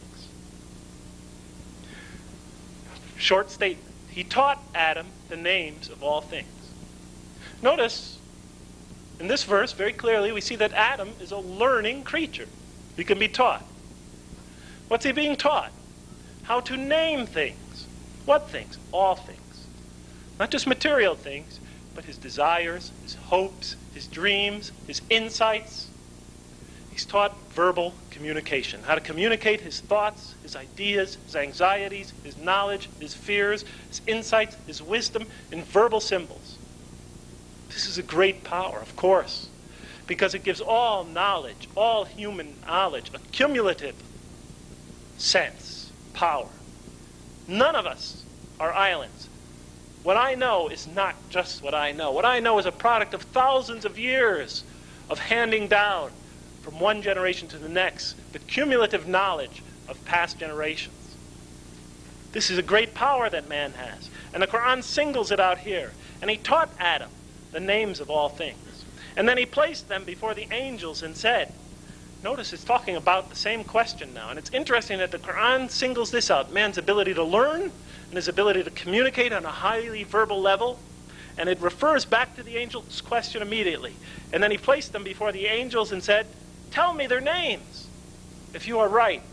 Short statement. He taught Adam the names of all things. Notice, in this verse, very clearly, we see that Adam is a learning creature. He can be taught. What's he being taught? How to name things. What things? All things. Not just material things, but his desires, his hopes, his dreams, his insights. He's taught verbal communication, how to communicate his thoughts, his ideas, his anxieties, his knowledge, his fears, his insights, his wisdom in verbal symbols. This is a great power, of course, because it gives all knowledge, all human knowledge, a cumulative sense, power. None of us are islands. What I know is not just what I know. What I know is a product of thousands of years of handing down from one generation to the next the cumulative knowledge of past generations. This is a great power that man has. And the Quran singles it out here. And he taught Adam the names of all things. And then he placed them before the angels and said, notice it's talking about the same question now. And it's interesting that the Quran singles this out, man's ability to learn and his ability to communicate on a highly verbal level. And it refers back to the angels' question immediately. And then he placed them before the angels and said, tell me their names, if you are right.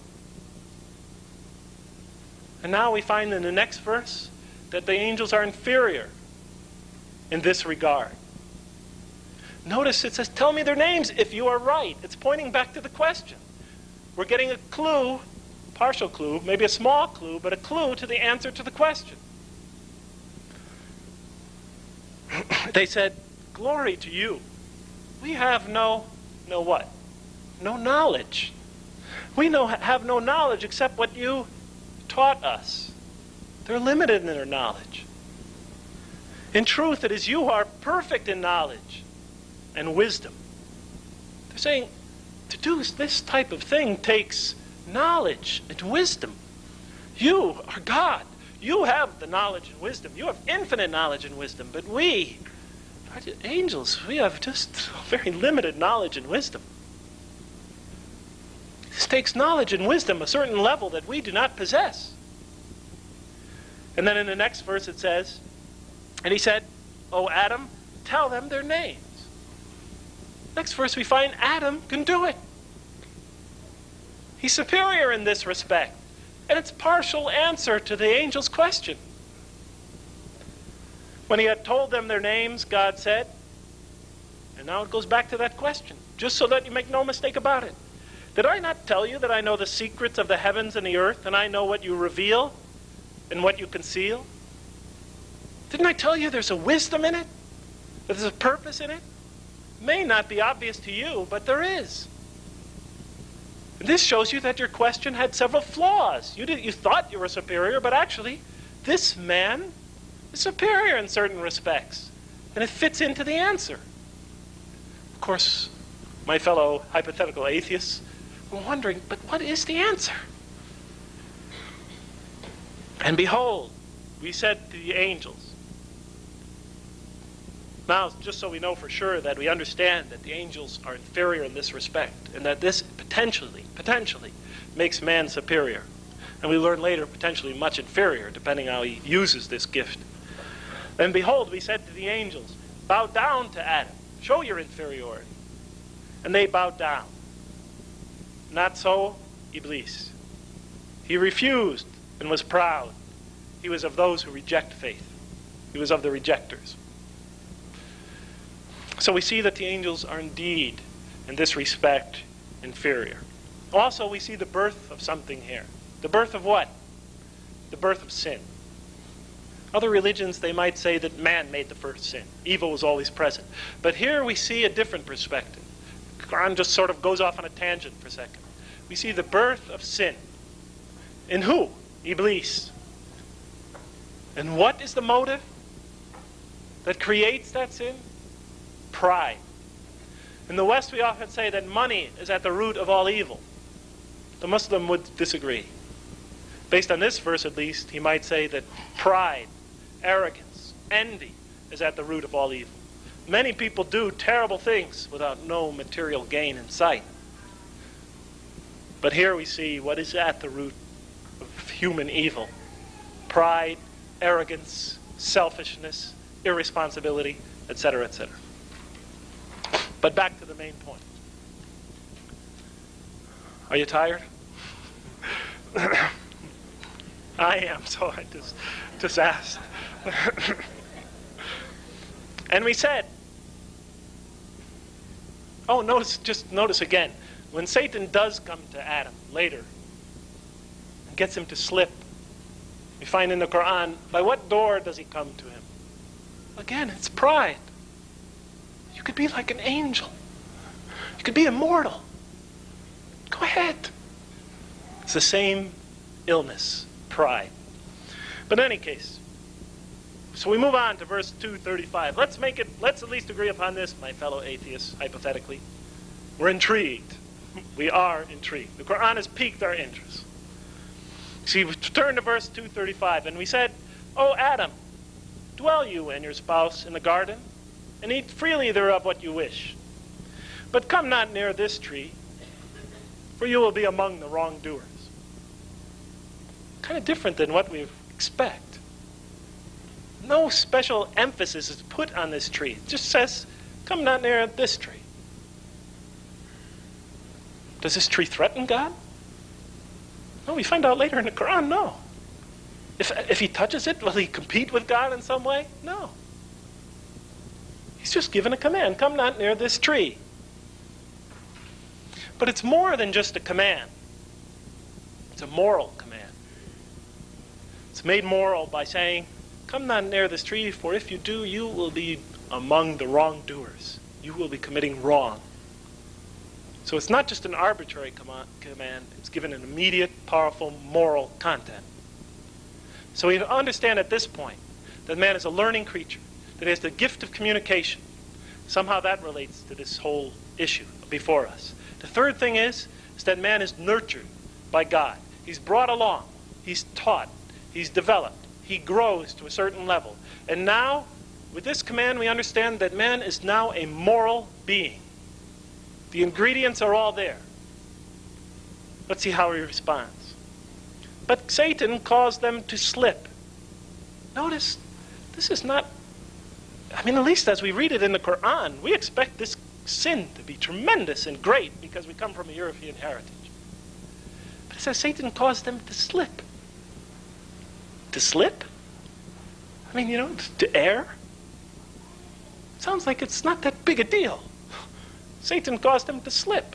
And now we find in the next verse that the angels are inferior in this regard. Notice it says, tell me their names if you are right. It's pointing back to the question. We're getting a clue, partial clue, maybe a small clue, but a clue to the answer to the question. They said, glory to you. We have no what? No knowledge. We have no knowledge except what you taught us. They're limited in their knowledge. In truth, it is you who are perfect in knowledge and wisdom. They're saying to do this type of thing takes knowledge and wisdom. You are God. You have the knowledge and wisdom. You have infinite knowledge and wisdom. But we, angels, we have just very limited knowledge and wisdom. This takes knowledge and wisdom, a certain level that we do not possess. And then in the next verse it says, and he said, O Adam, tell them their names. Next verse we find Adam can do it. He's superior in this respect. And it's partial answer to the angel's question. When he had told them their names, God said, and now it goes back to that question, just so that you make no mistake about it. Did I not tell you that I know the secrets of the heavens and the earth, and I know what you reveal and what you conceal? Didn't I tell you there's a wisdom in it? That there's a purpose in it? It may not be obvious to you, but there is. This shows you that your question had several flaws. You thought you were superior, but actually, this man is superior in certain respects. And it fits into the answer. Of course, my fellow hypothetical atheists were wondering, but what is the answer? And behold, we said to the angels. Now, just so we know for sure that we understand that the angels are inferior in this respect, and that this potentially makes man superior. And we learn later, potentially much inferior, depending how he uses this gift. And behold, we said to the angels, bow down to Adam, show your inferiority. And they bowed down. Not so, Iblis. He refused and was proud. He was of those who reject faith. He was of the rejectors. So we see that the angels are indeed, in this respect, inferior. Also, we see the birth of something here. The birth of what? The birth of sin. Other religions, they might say that man made the first sin. Evil was always present. But here we see a different perspective. The Quran just sort of goes off on a tangent for a second. We see the birth of sin. In who? Iblis. And what is the motive that creates that sin? Pride. In the West, we often say that money is at the root of all evil. The Muslim would disagree. Based on this verse, at least, he might say that pride, arrogance, envy is at the root of all evil. Many people do terrible things without no material gain in sight. But here we see what is at the root of human evil: pride, arrogance, selfishness, irresponsibility, etc., etc. But back to the main point. Are you tired? I am, so I just asked. And we said, notice again, when Satan does come to Adam later and gets him to slip, we find in the Quran, by what door does he come to him? Again, it's pride. You could be like an angel. You could be immortal. Go ahead. It's the same illness, pride. But in any case, so we move on to verse 235. Let's at least agree upon this, my fellow atheists, hypothetically. We're intrigued. We are intrigued. The Quran has piqued our interest. See, we turn to verse 235, and we said, "O Adam, dwell you and your spouse in the garden, and eat freely thereof what you wish. But come not near this tree, for you will be among the wrongdoers." Kind of different than what we expect. No special emphasis is put on this tree. It just says, come not near this tree. Does this tree threaten God? No, we find out later in the Quran, no. If he touches it, will he compete with God in some way? No. He's just given a command, come not near this tree. But it's more than just a command. It's a moral command. It's made moral by saying, come not near this tree, for if you do, you will be among the wrongdoers. You will be committing wrong. So it's not just an arbitrary command. It's given an immediate, powerful, moral content. So we understand at this point that man is a learning creature, that he has the gift of communication. Somehow that relates to this whole issue before us. The third thing is that man is nurtured by God. He's brought along. He's taught. He's developed. He grows to a certain level. And now, with this command, we understand that man is now a moral being. The ingredients are all there. Let's see how he responds. But Satan caused them to slip. Notice, this is not, at least as we read it in the Quran, we expect this sin to be tremendous and great because we come from a European heritage. But it says Satan caused them to slip. To slip? To err? Sounds like it's not that big a deal. Satan caused them to slip.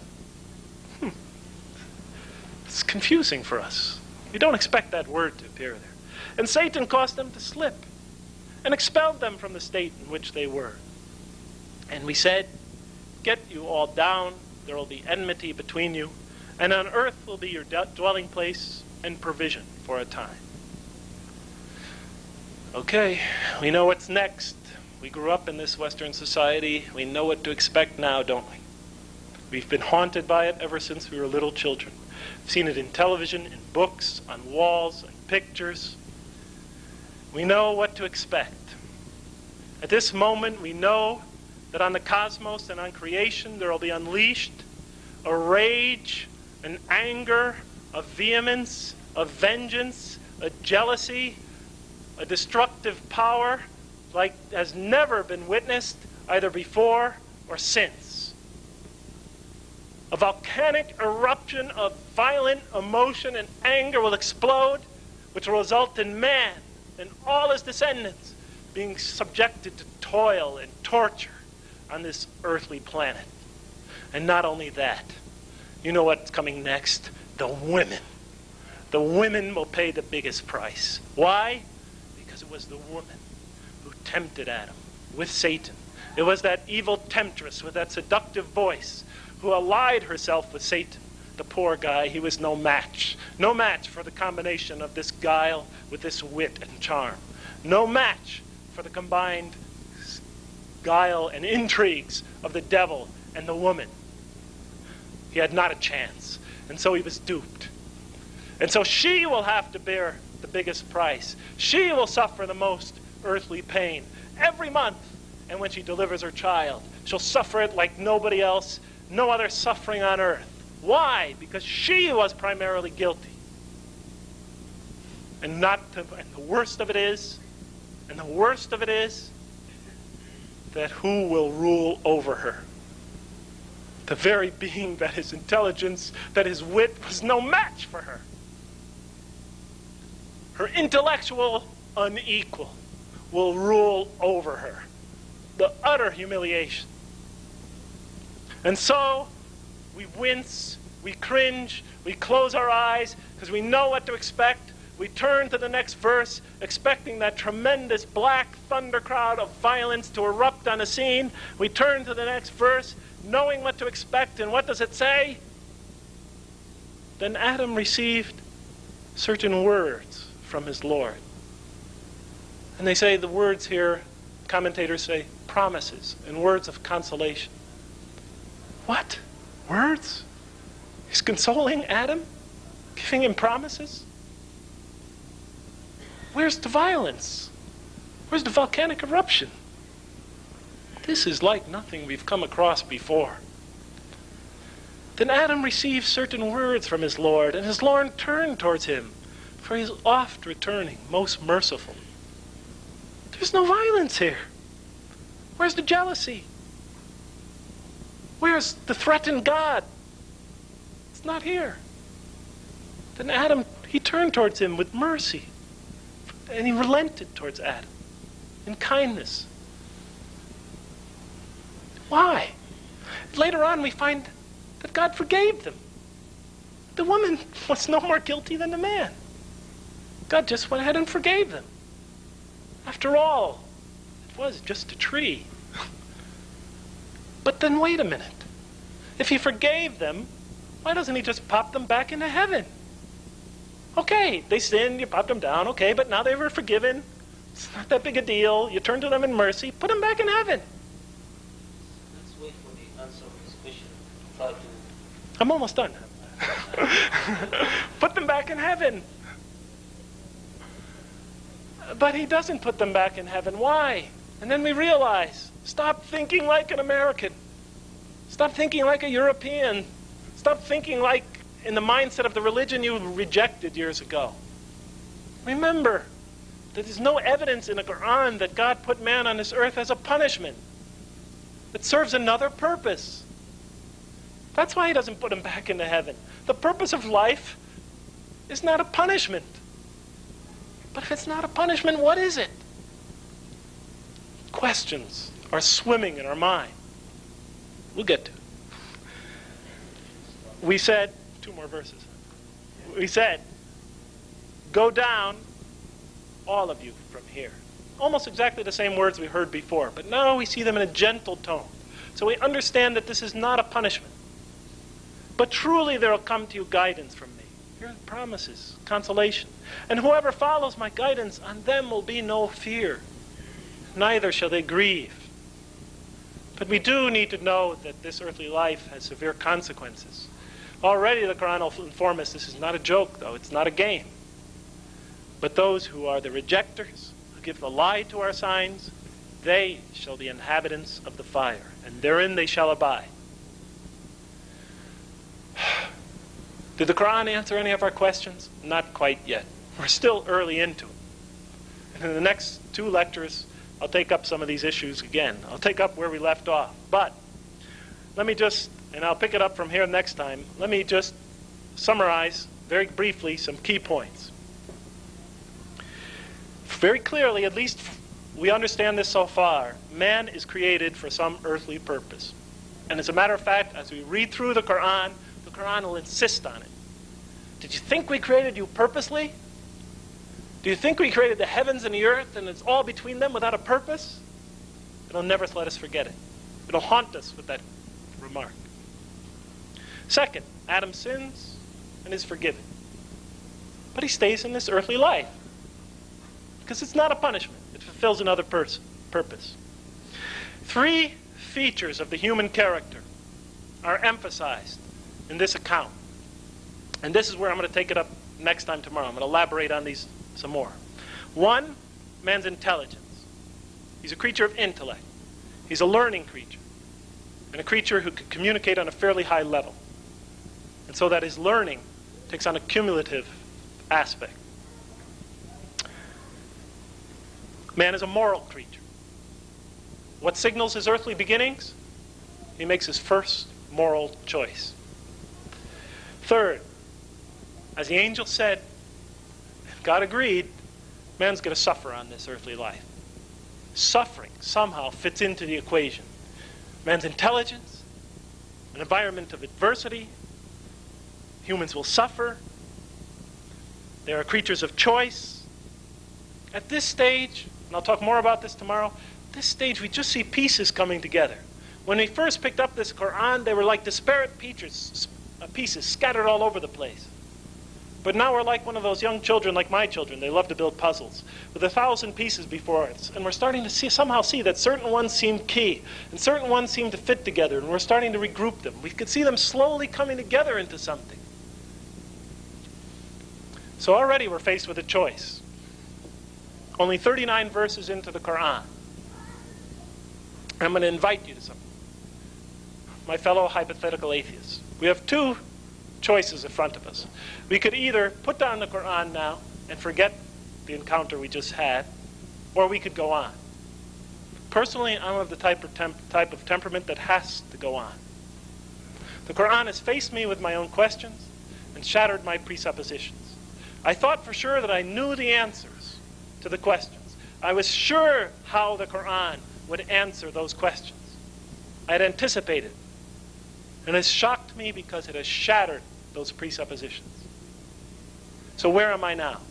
It's confusing for us. We don't expect that word to appear there. And Satan caused them to slip and expelled them from the state in which they were. And we said, get you all down, there will be enmity between you, and on earth will be your dwelling place and provision for a time. Okay, we know what's next. We grew up in this Western society. We know what to expect now, don't we? We've been haunted by it ever since we were little children. We've seen it in television, in books, on walls, in pictures. We know what to expect. At this moment, we know that on the cosmos and on creation, there will be unleashed a rage, an anger, a vehemence, a vengeance, a jealousy, a destructive power like has never been witnessed either before or since. A volcanic eruption of violent emotion and anger will explode, which will result in man and all his descendants being subjected to toil and torture on this earthly planet. And not only that, you know what's coming next? The women. The women will pay the biggest price. Why? Because it was the woman who tempted Adam with Satan. It was that evil temptress with that seductive voice who allied herself with Satan. The poor guy, he was no match. No match for the combination of this guile with this wit and charm. No match for the combined guile and intrigues of the devil and the woman. He had not a chance. And so he was duped. And so she will have to bear the biggest price. She will suffer the most earthly pain every month. And when she delivers her child, she'll suffer it like nobody else, no other suffering on earth. Why? Because she was primarily guilty. And the worst of it is that who will rule over her? The very being that his intelligence, that his wit was no match for her. Her intellectual unequal will rule over her. The utter humiliation. And so, we wince, we cringe, we close our eyes because we know what to expect. We turn to the next verse, expecting that tremendous black thunder cloud of violence to erupt on the scene. We turn to the next verse, knowing what to expect, and what does it say? Then Adam received certain words from his Lord. And they say the words here, commentators say, promises and words of consolation. What? Words? He's consoling Adam? Giving him promises? Where's the violence? Where's the volcanic eruption? This is like nothing we've come across before. Then Adam received certain words from his Lord, and his Lord turned towards him, for he is oft returning, most merciful. There's no violence here. Where's the jealousy? Where's the threatened God? It's not here. Then Adam, he turned towards him with mercy, and he relented towards Adam in kindness. Why? Later on we find that God forgave them. The woman was no more guilty than the man. God just went ahead and forgave them. After all, it was just a tree. But then wait a minute. If he forgave them, why doesn't he just pop them back into heaven? Okay, they sinned, you popped them down, okay, but now they were forgiven. It's not that big a deal. You turn to them in mercy, put them back in heaven. Let's wait for the answer of this question. Try to... I'm almost done. Put them back in heaven. But he doesn't put them back in heaven. Why? And then we realize, stop thinking like an American. Stop thinking like a European. Stop thinking like in the mindset of the religion you rejected years ago. Remember that there's no evidence in the Quran that God put man on this earth as a punishment. It serves another purpose. That's why he doesn't put him back into heaven. The purpose of life is not a punishment. But if it's not a punishment, what is it? Questions are swimming in our mind. We'll get to it. We said, 2 more verses. We said, go down, all of you, from here. Almost exactly the same words we heard before, but now we see them in a gentle tone. So we understand that this is not a punishment. But truly there will come to you guidance from me. Here are the promises, consolation. And whoever follows my guidance, on them will be no fear. Neither shall they grieve. But we do need to know that this earthly life has severe consequences. Already the Quran will inform us this is not a joke, though. It's not a game. But those who are the rejectors, who give the lie to our signs, they shall be inhabitants of the fire, and therein they shall abide. Did the Quran answer any of our questions? Not quite yet. We're still early into it. And in the next 2 lectures, I'll take up some of these issues again. I'll take up where we left off. But let me just, and I'll pick it up from here next time, let me just summarize very briefly some key points. Very clearly, at least we understand this so far, man is created for some earthly purpose. And as a matter of fact, as we read through the Quran will insist on it. Did you think we created you purposely? Do you think we created the heavens and the earth and it's all between them without a purpose? It'll never let us forget it. It'll haunt us with that remark. Second, Adam sins and is forgiven. But he stays in this earthly life because it's not a punishment. It fulfills another purpose. 3 features of the human character are emphasized in this account. And this is where I'm going to take it up next time tomorrow. I'm going to elaborate on these some more. One, man's intelligence. He's a creature of intellect. He's a learning creature, and a creature who can communicate on a fairly high level. And so that his learning takes on a cumulative aspect. Man is a moral creature. What signals his earthly beginnings? He makes his first moral choice. Third, as the angel said, if God agreed, man's going to suffer on this earthly life. Suffering somehow fits into the equation. Man's intelligence, an environment of adversity, humans will suffer. They are creatures of choice. At this stage, and I'll talk more about this tomorrow, at this stage we just see pieces coming together. When we first picked up this Quran, they were like disparate pieces scattered all over the place. But now we're like one of those young children, like my children. They love to build puzzles with 1,000 pieces before us. And we're starting to somehow see that certain ones seem key, and certain ones seem to fit together, and we're starting to regroup them. We could see them slowly coming together into something. So already we're faced with a choice. Only 39 verses into the Quran. I'm going to invite you to something. My fellow hypothetical atheists. We have two choices in front of us. We could either put down the Quran now and forget the encounter we just had, or we could go on. Personally, I'm of the type of temperament that has to go on. The Quran has faced me with my own questions and shattered my presuppositions. I thought for sure that I knew the answers to the questions. I was sure how the Quran would answer those questions. I had anticipated. And it has shocked me because it has shattered those presuppositions. So where am I now?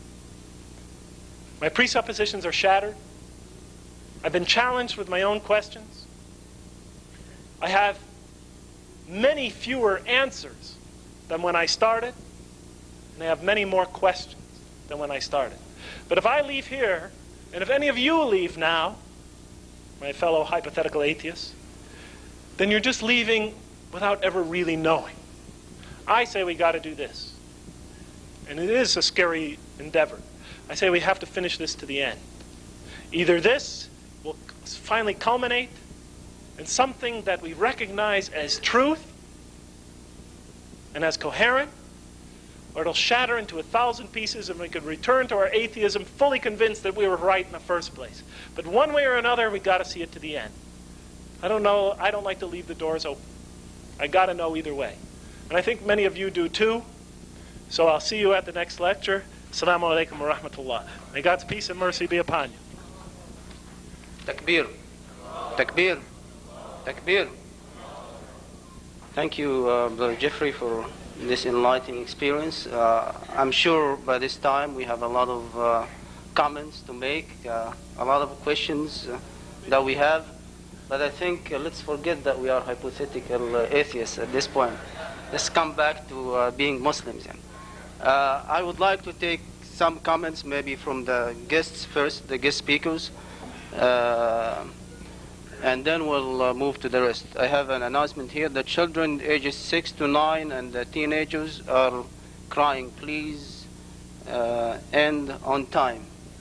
My presuppositions are shattered. I've been challenged with my own questions. I have many fewer answers than when I started, and I have many more questions than when I started. But if I leave here, and if any of you leave now, my fellow hypothetical atheists, then you're just leaving without ever really knowing. I say we got to do this. And it is a scary endeavor. I say we have to finish this to the end. Either this will finally culminate in something that we recognize as truth and as coherent, or it'll shatter into 1,000 pieces and we could return to our atheism fully convinced that we were right in the first place. But one way or another, we got to see it to the end. I don't know. I don't like to leave the doors open. I got to know either way. And I think many of you do too. So I'll see you at the next lecture. Assalamu alaikum wa rahmatullah. May God's peace and mercy be upon you. Takbir. Takbir. Takbir. Thank you, Brother Jeffrey, for this enlightening experience. I'm sure by this time we have a lot of comments to make, a lot of questions that we have. But I think let's forget that we are hypothetical atheists at this point. Let's come back to being Muslims. I would like to take some comments maybe from the guests first, the guest speakers, and then we'll move to the rest. I have an announcement here. The children ages 6 to 9 and the teenagers are crying. Please end on time.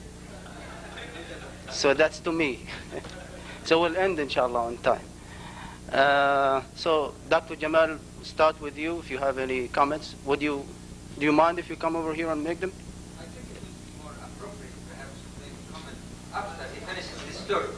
So that's to me. So we'll end, inshallah, on time. So, Dr. Jamal, start with you if you have any comments. Do you mind if you come over here and make them? I think it is more appropriate perhaps to make a comment after he finishes this story.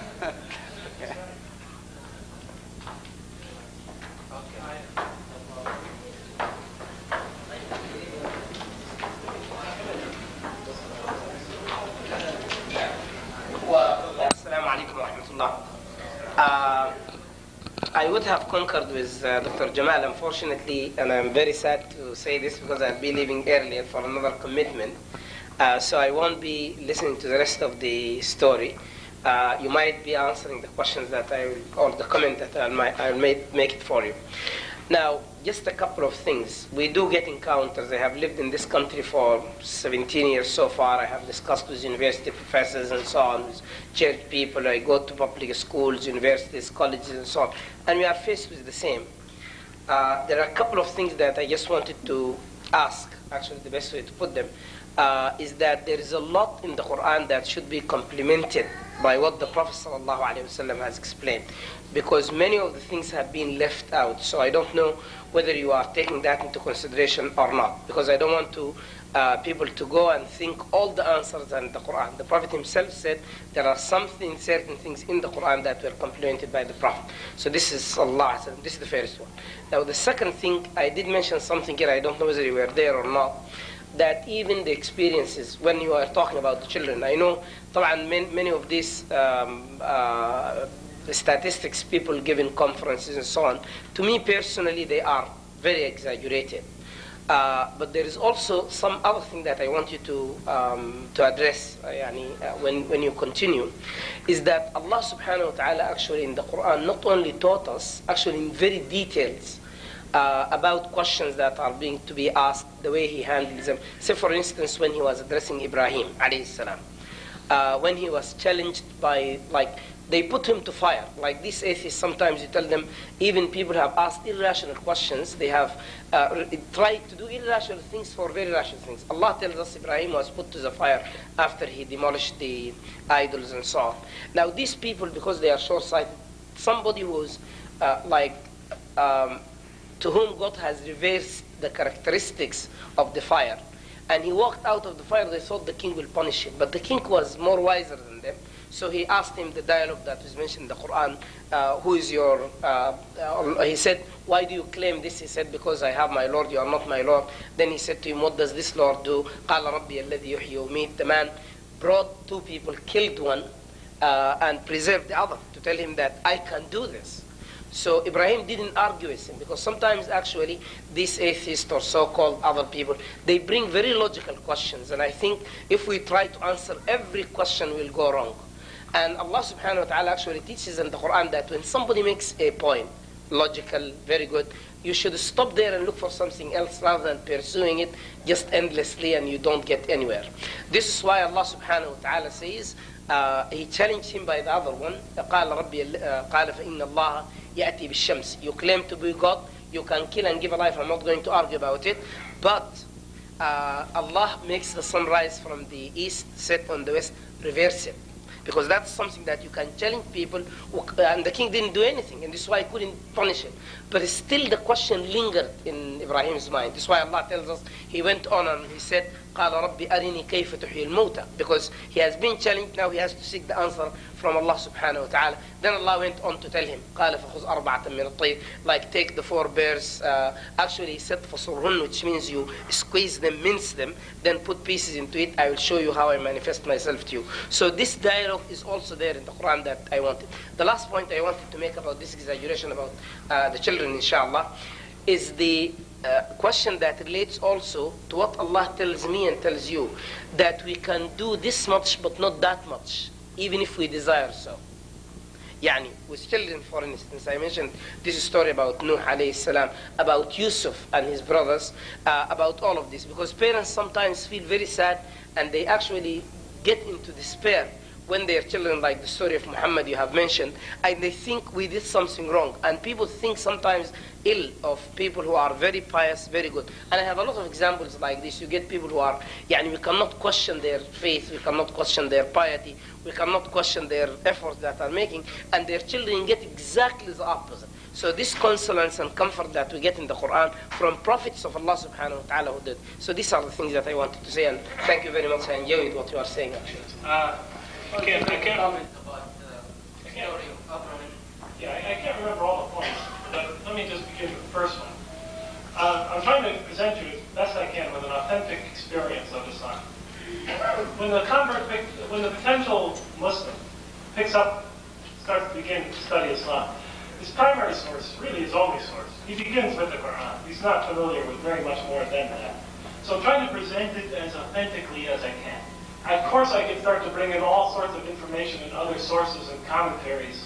I would have concurred with Dr. Jamal, unfortunately, and I'm very sad to say this because I'll be leaving earlier for another commitment. So I won't be listening to the rest of the story. You might be answering the questions that or the comment that I'll make it for you. Now, just a couple of things. We do get encounters. I have lived in this country for 17 years so far. I have discussed with university professors and so on, with church people. I go to public schools, universities, colleges, and so on. And we are faced with the same. There are a couple of things that I just wanted to ask. Actually, the best way to put them is that there is a lot in the Quran that should be complemented by what the Prophet ﷺ has explained, because many of the things have been left out. So I don't know whether you are taking that into consideration or not, because I don't want to people to go and think all the answers in the Quran. The Prophet himself said there are certain things in the Quran that were complemented by the Prophet. So this is Allah. This is the first one. Now the second thing, I did mention something here, I don't know whether you were there or not, that even the experiences, when you are talking about the children, I know many of these statistics people give in conferences and so on, to me personally they are very exaggerated. But there is also some other thing that I want you to address when you continue, is that Allah subhanahu wa ta'ala actually in the Quran not only taught us, actually in very details, about questions that are being to be asked, the way he handles them. Say for instance when he was addressing Ibrahim alayhi salam, when he was challenged by, they put him to fire. Like these atheists, sometimes you tell them, even people have asked irrational questions, they have tried to do irrational things for very rational things. Allah tells us Ibrahim was put to the fire after he demolished the idols and so on. Now these people, because they are short-sighted, somebody who's to whom God has reversed the characteristics of the fire, and he walked out of the fire, they thought the king will punish him. But the king was more wiser than them. So he asked him the dialogue that is mentioned in the Quran, who is your, he said, why do you claim this? He said, because I have my Lord, you are not my Lord. Then he said to him, what does this Lord do? قَالَ رَبِّيَ الَّذِي يُحْيِي وَيُمِيتُ. The man brought two people, killed one, and preserved the other, to tell him that I can do this. So Ibrahim didn't argue with him, because sometimes actually these atheists or so-called other people, they bring very logical questions, and I think if we try to answer every question, we'll go wrong. And Allah subhanahu wa ta'ala actually teaches in the Quran that when somebody makes a point, logical, very good, you should stop there and look for something else rather than pursuing it just endlessly and you don't get anywhere. This is why Allah subhanahu wa ta'ala says, he challenged him by the other one, قال فإن الله يأتي بالشمس. You claim to be God, you can kill and give a life, I'm not going to argue about it, but Allah makes the sun rise from the east, set on the west, reverse it. Because that's something that you can challenge people, and the king didn't do anything, and this is why he couldn't punish him. But still the question lingered in Ibrahim's mind. This is why Allah tells us, he went on and he said, قَالَ رَبِّ أَرِنِي كَيْفَ تُحْيِي الْمَوْتَى. Because he has been challenged, now he has to seek the answer from Allah subhanahu wa ta'ala. Then Allah went on to tell him, قَالَ فَخُذْ أَرْبَعَةً مِنَ الطَّيْرِ. Like take the 4 bears, actually he said فَصُرْهُنْ, which means you squeeze them, mince them, then put pieces into it, I will show you how I manifest myself to you. So this dialogue is also there in the Quran that I wanted. The last point I wanted to make about this exaggeration about the children, inshallah, is the question that relates also to what Allah tells me and tells you, that we can do this much but not that much, even if we desire so. Yani, with children, for instance, I mentioned this story about Nuh alayhi salam, about Yusuf and his brothers, about all of this, because parents sometimes feel very sad and they actually get into despair when their children, like the story of Muhammad you have mentioned, and they think we did something wrong. And people think sometimes ill of people who are very pious, very good. And I have a lot of examples like this. You get people who are, we cannot question their faith, we cannot question their piety, we cannot question their efforts that are making, and their children get exactly the opposite. So this consolence and comfort that we get in the Quran from prophets of Allah subhanahu wa ta'ala who did. So these are the things that I wanted to say, and thank you very much. I enjoyed what you are saying actually. Okay, I can't comment about the story of Abraham. Yeah, I can't remember all the points, but let me just begin with the first one. I'm trying to present you as best I can with an authentic experience of Islam. When the potential Muslim starts to begin to study Islam, his primary source, really his only source, he begins with the Quran. He's not familiar with very much more than that. So I'm trying to present it as authentically as I can. Of course, I can start to bring in all sorts of information and other sources and commentaries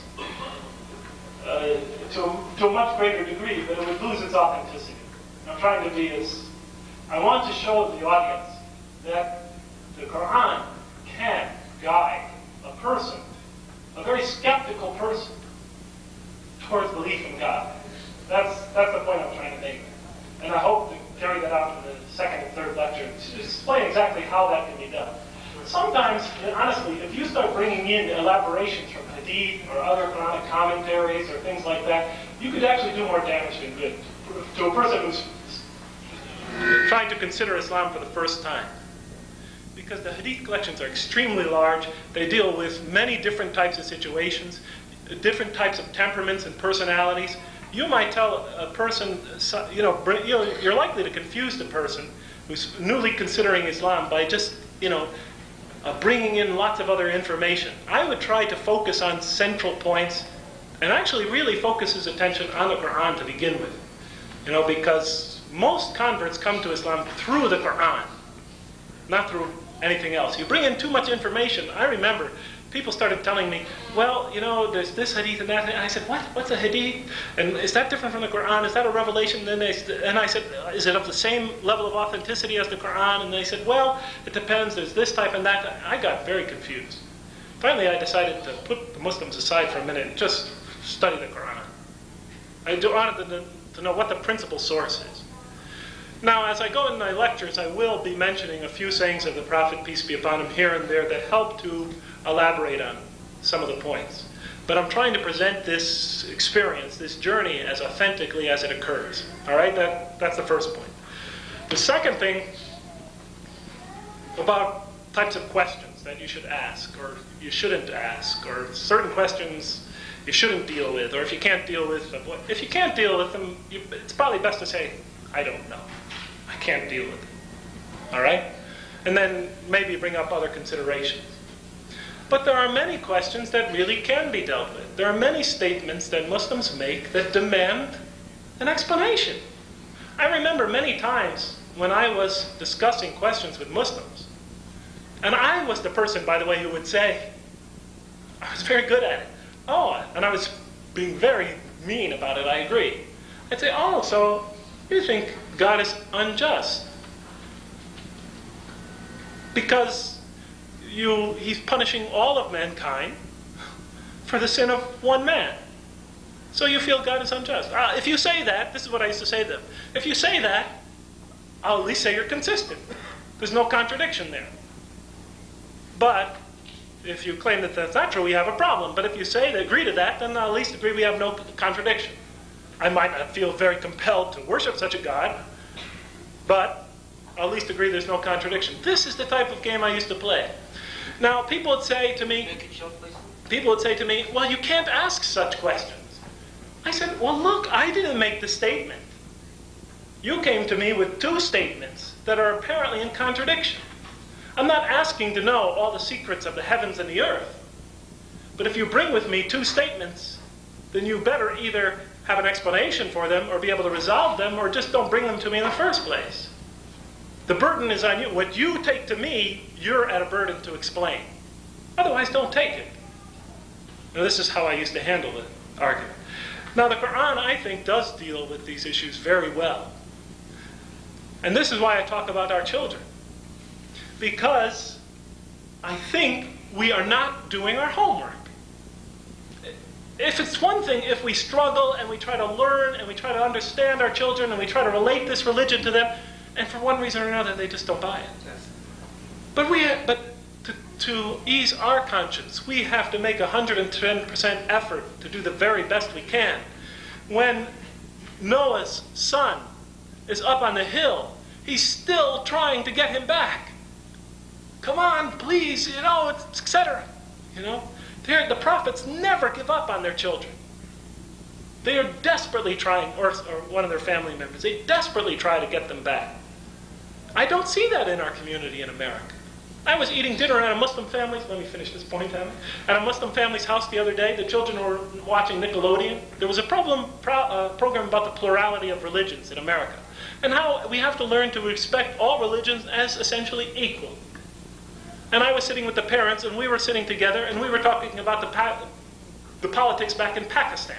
to a much greater degree, but it would lose its authenticity. I'm trying to be I want to show the audience that the Quran can guide a person, a very skeptical person, towards belief in God. That's the point I'm trying to make. And I hope to carry that out in the second and third lecture to explain exactly how that can be done. Sometimes, honestly, if you start bringing in elaborations from Hadith or other Quranic commentaries or things like that, you could actually do more damage than good to a person who's trying to consider Islam for the first time. Because the Hadith collections are extremely large. They deal with many different types of situations, different types of temperaments and personalities. You might tell a person, you're likely to confuse the person who's newly considering Islam by just, bringing in lots of other information. I would try to focus on central points and actually really focus his attention on the Quran to begin with. Because most converts come to Islam through the Quran, not through anything else. You bring in too much information. I remember people started telling me, well, there's this hadith and that. And I said, what's a hadith? And is that different from the Quran? Is that a revelation? And I said, is it of the same level of authenticity as the Quran? And they said, well, it depends. There's this type and that. I got very confused. Finally, I decided to put the Muslims aside for a minute and just study the Quran. I wanted to know what the principal source is. Now, as I go in my lectures, I will be mentioning a few sayings of the Prophet, peace be upon him, here and there that help to elaborate on some of the points. But I'm trying to present this experience, this journey, as authentically as it occurs. All right? That's the first point. The second thing about types of questions that you should ask or you shouldn't ask, or certain questions you shouldn't deal with, or if you can't deal with them. If you can't deal with them, it's probably best to say, I don't know. I can't deal with it. All right? And then maybe bring up other considerations. But there are many questions that really can be dealt with. There are many statements that Muslims make that demand an explanation. I remember many times when I was discussing questions with Muslims, and I was the person, by the way, who would say, I was very good at it. Oh, and I was being very mean about it, I agree. I'd say, oh, so you think God is unjust because he's punishing all of mankind for the sin of one man. So you feel God is unjust. If you say that, this is what I used to say to them. If you say that, I'll at least say you're consistent. There's no contradiction there. But if you claim that that's not true, we have a problem. But if you say they agree to that, then I'll at least agree we have no contradiction. I might not feel very compelled to worship such a God, but I'll at least agree there's no contradiction. This is the type of game I used to play. Now, people would say to me, well, you can't ask such questions. I said, well, look, I didn't make the statement. You came to me with two statements that are apparently in contradiction. I'm not asking to know all the secrets of the heavens and the earth. But if you bring with me two statements, then you better either have an explanation for them or be able to resolve them, or just don't bring them to me in the first place. The burden is on you. What you take to me, you're at a burden to explain. Otherwise, don't take it. Now, this is how I used to handle the argument. Now, the Quran, I think, does deal with these issues very well. And this is why I talk about our children. Because I think we are not doing our homework. If it's one thing, if we struggle and we try to learn and we try to understand our children and we try to relate this religion to them, and for one reason or another they just don't buy it. But to ease our conscience, we have to make 110% effort to do the very best we can. When Noah's son is up on the hill, he's still trying to get him back. Come on, please, etc. The prophets never give up on their children. They are desperately trying, or one of their family members, they desperately try to get them back. I don't see that in our community in America. I was eating dinner at a Muslim family, let me finish this point, at a Muslim family's house the other day. The children were watching Nickelodeon. There was a program about the plurality of religions in America, and how we have to learn to respect all religions as essentially equal. And I was sitting with the parents, and we were sitting together, and we were talking about the politics back in Pakistan.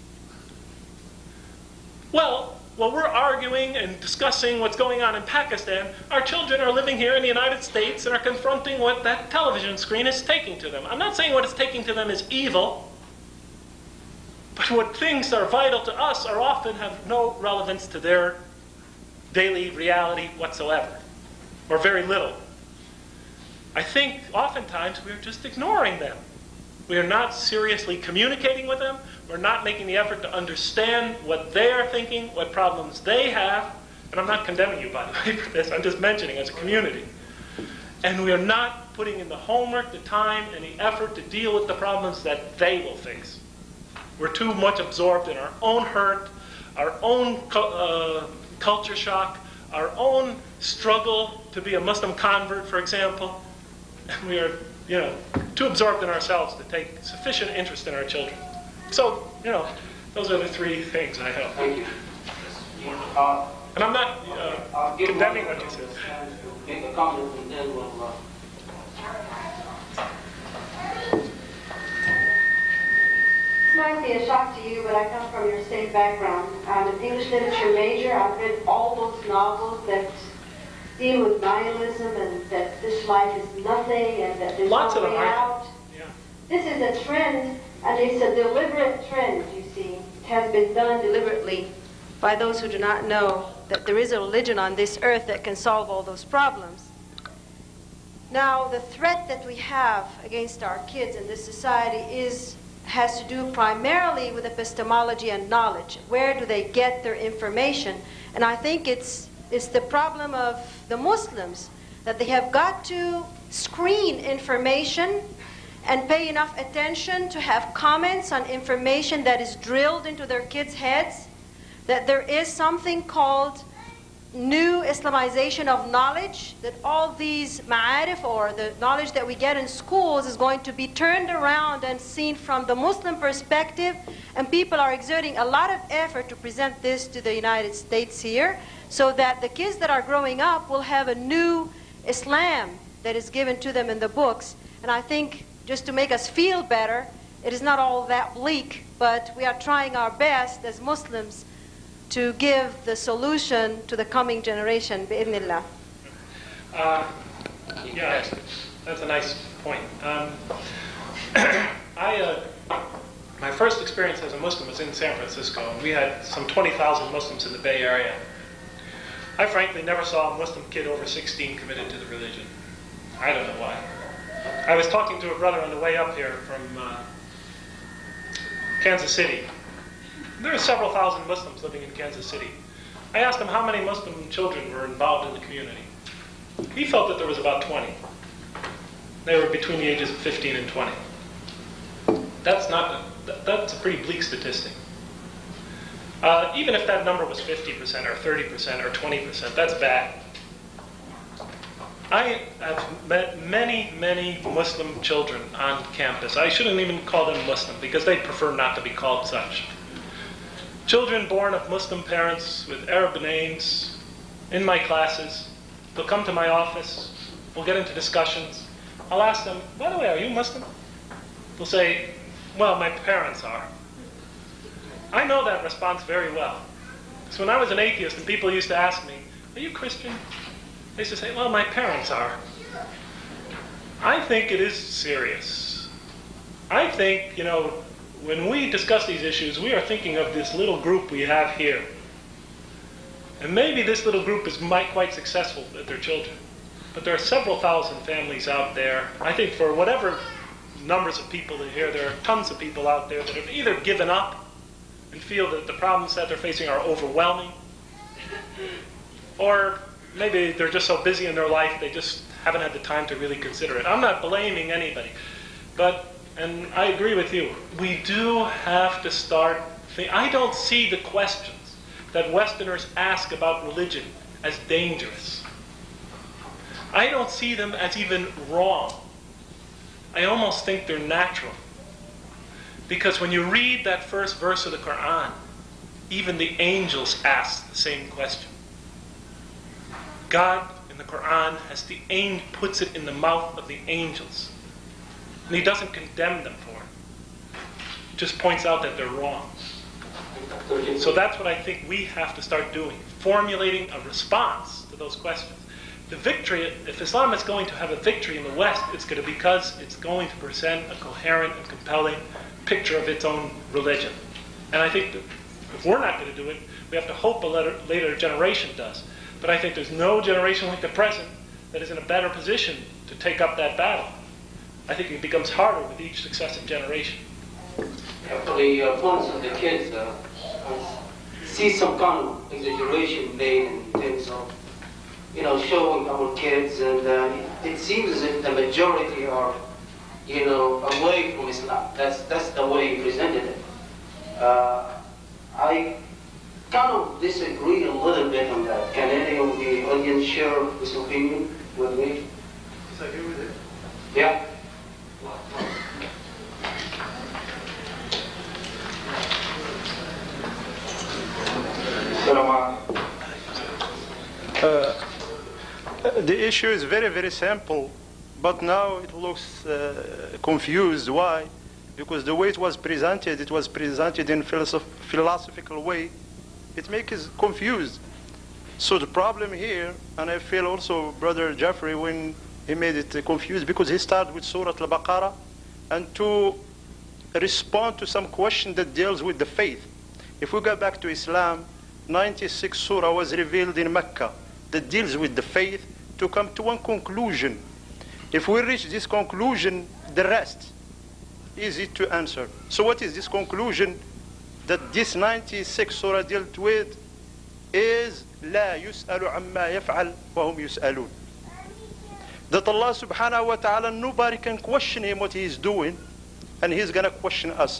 Well, while we're arguing and discussing what's going on in Pakistan, our children are living here in the United States and are confronting what that television screen is taking to them. I'm not saying what it's taking to them is evil, But what things are vital to us are often have no relevance to their daily reality whatsoever, or very little. I think oftentimes we're just ignoring them. We are not seriously communicating with them. We're not making the effort to understand what they are thinking, what problems they have. And I'm not condemning you, by the way, for this. I'm just mentioning as a community. And we are not putting in the homework, the time, and the effort to deal with the problems that they will face. We're too much absorbed in our own hurt, our own culture shock, our own struggle to be a Muslim convert, for example. And we are, too absorbed in ourselves to take sufficient interest in our children. So, those are the three things I have. Thank you. And I'm not condemning what you said. Make a comment and then we'll... This might be a shock to you, but I come from your same background. I'm an English literature major. I've read all those novels that deal with nihilism and that this life is nothing and that there's Lots no of them way are. out. Yeah. This is a trend, and it's a deliberate trend, you see. It has been done deliberately by those who do not know that there is a religion on this earth that can solve all those problems. Now, the threat that we have against our kids in this society has to do primarily with epistemology and knowledge. Where do they get their information? And I think it's the problem of the Muslims, that they have got to screen information and pay enough attention to have comments on information that is drilled into their kids' heads, that there is something called new Islamization of knowledge, that all these ma'arif, or the knowledge that we get in schools, is going to be turned around and seen from the Muslim perspective, and people are exerting a lot of effort to present this to the United States here, so that the kids that are growing up will have a new Islam that is given to them in the books. And I think, just to make us feel better, it is not all that bleak, but we are trying our best as Muslims to give the solution to the coming generation, bi'idhnillah. Yeah, that's a nice point. My first experience as a Muslim was in San Francisco, and we had some 20,000 Muslims in the Bay Area. I frankly never saw a Muslim kid over 16 committed to the religion. I don't know why. I was talking to a brother on the way up here from Kansas City. There are several thousand Muslims living in Kansas City. I asked him how many Muslim children were involved in the community. He felt that there was about 20. They were between the ages of 15 and 20. That's a pretty bleak statistic. Even if that number was 50% or 30% or 20%, that's bad. I have met many, many Muslim children on campus. I shouldn't even call them Muslim because they prefer not to be called such. Children born of Muslim parents with Arab names in my classes. They'll come to my office. We'll get into discussions. I'll ask them, by the way, are you Muslim? They'll say, well, my parents are. I know that response very well. So when I was an atheist and people used to ask me, are you Christian? They used to say, well, my parents are. I think it is serious. I think, when we discuss these issues, we are thinking of this little group we have here. And maybe this little group is quite successful with their children. But there are several thousand families out there. I think for whatever numbers of people in here, there are tons of people out there that have either given up and feel that the problems that they're facing are overwhelming, or maybe they're just so busy in their life they just haven't had the time to really consider it. I'm not blaming anybody, and I agree with you. We do have to start I don't see the questions that Westerners ask about religion as dangerous. I don't see them as even wrong. I almost think they're natural. Because when you read that first verse of the Quran, even the angels ask the same question. God in the Quran puts it in the mouth of the angels. And he doesn't condemn them for it. He just points out that they're wrong. So that's what I think we have to start doing, formulating a response to those questions. The victory, if Islam is going to have a victory in the West, it's going to because it's going to present a coherent and compelling picture of its own religion. And I think that if we're not going to do it, we have to hope a later generation does. But I think there's no generation like the present that is in a better position to take up that battle. I think it becomes harder with each successive generation. Yeah, for the parents of the kids, I see some kind of exaggeration made in terms of, showing our kids, and it seems as if the majority are, away from Islam. That's the way he presented it. I kind of disagree a little bit on that. Can any of the audience share this opinion with me? Disagree with it? Yeah. The issue is very, very simple, but now it looks confused. Why? Because the way it was presented in philosophical way. It makes us confused. So the problem here, and I feel also Brother Jeffrey when he made it confused, because he started with Surah Al-Baqarah, and to respond to some question that deals with the faith. If we go back to Islam, 96 surah was revealed in Mecca that deals with the faith to come to one conclusion. If we reach this conclusion, the rest is easy to answer. So what is this conclusion that this 96 surah dealt with? Is لا يسأل عما يفعل وهم يسألون. That Allah subhanahu wa ta'ala, nobody can question him what he is doing, and he's going to question us.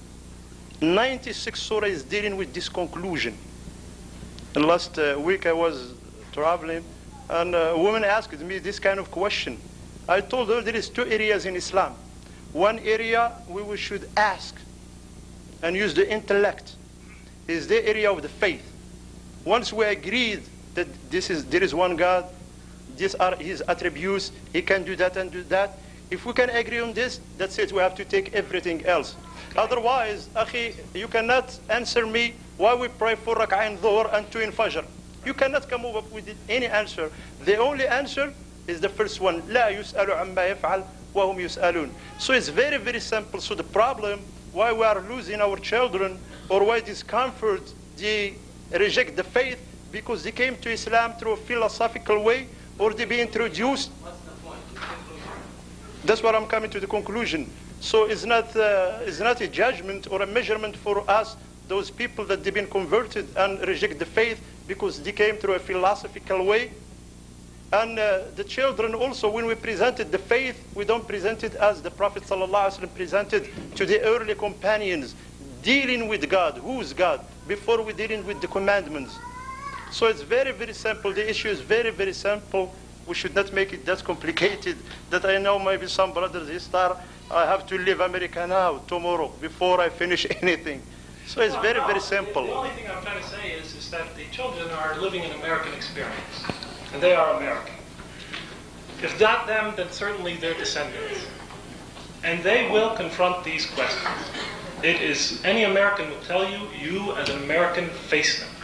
96 surah is dealing with this conclusion. And last week I was traveling, and a woman asked me this kind of question. I told her there is two areas in Islam. One area we should ask and use the intellect is the area of the faith. Once we agreed that there is one God, these are his attributes, he can do that and do that. If we can agree on this, that's it. We have to take everything else. Otherwise, akhi, you cannot answer me why we pray 4 rak'ah in dhuhr and 2 in fajr. You cannot come up with any answer. The only answer is the first one. لا يسأل عما يفعل وهم يسألون. So it's very, very simple. So the problem, why we are losing our children, or why discomfort, they reject the faith, because they came to Islam through a philosophical way, or they be introduced. What's the point? That's what I'm coming to the conclusion. So it's not a judgment or a measurement for us, those people that they've been converted and reject the faith because they came through a philosophical way. And the children also, when we presented the faith, we don't present it as the Prophet ﷺ presented to the early companions, dealing with God. Who's God? Before we dealing with the commandments. So it's very, very simple. The issue is very, very simple. We should not make it that complicated that I know maybe some brothers, they start, I have to leave America now, tomorrow, before I finish anything. So it's very, very simple. The only thing I'm trying to say is that the children are living an American experience, and they are American. If not them, then certainly their descendants. And they will confront these questions. It is, any American will tell you, you as an American face them.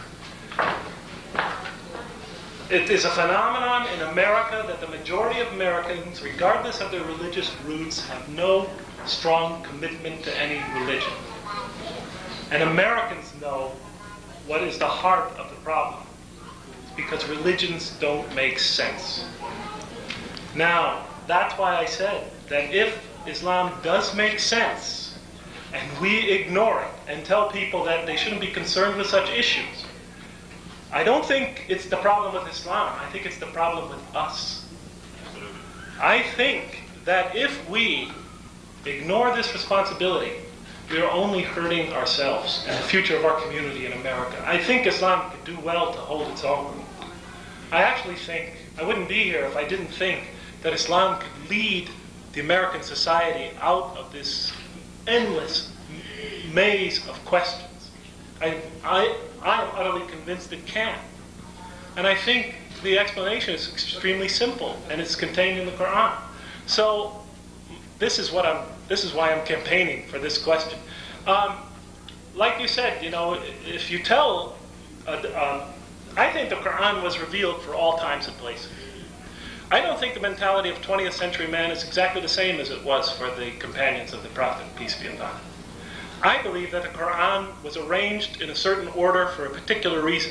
It is a phenomenon in America that the majority of Americans, regardless of their religious roots, have no strong commitment to any religion. And Americans know what is the heart of the problem. It's because religions don't make sense. Now, that's why I said that if Islam does make sense, and we ignore it and tell people that they shouldn't be concerned with such issues, I don't think it's the problem with Islam. I think it's the problem with us. I think that if we ignore this responsibility, we are only hurting ourselves and the future of our community in America. I think Islam could do well to hold its own. I actually think, I wouldn't be here if I didn't think that Islam could lead the American society out of this endless maze of questions. I am utterly convinced it can. And I think the explanation is extremely simple, and it's contained in the Quran. So this is why I'm campaigning for this question. Like you said, if you tell, I think the Quran was revealed for all times and places. I don't think the mentality of 20th century man is exactly the same as it was for the companions of the Prophet, peace be upon him. I believe that the Quran was arranged in a certain order for a particular reason.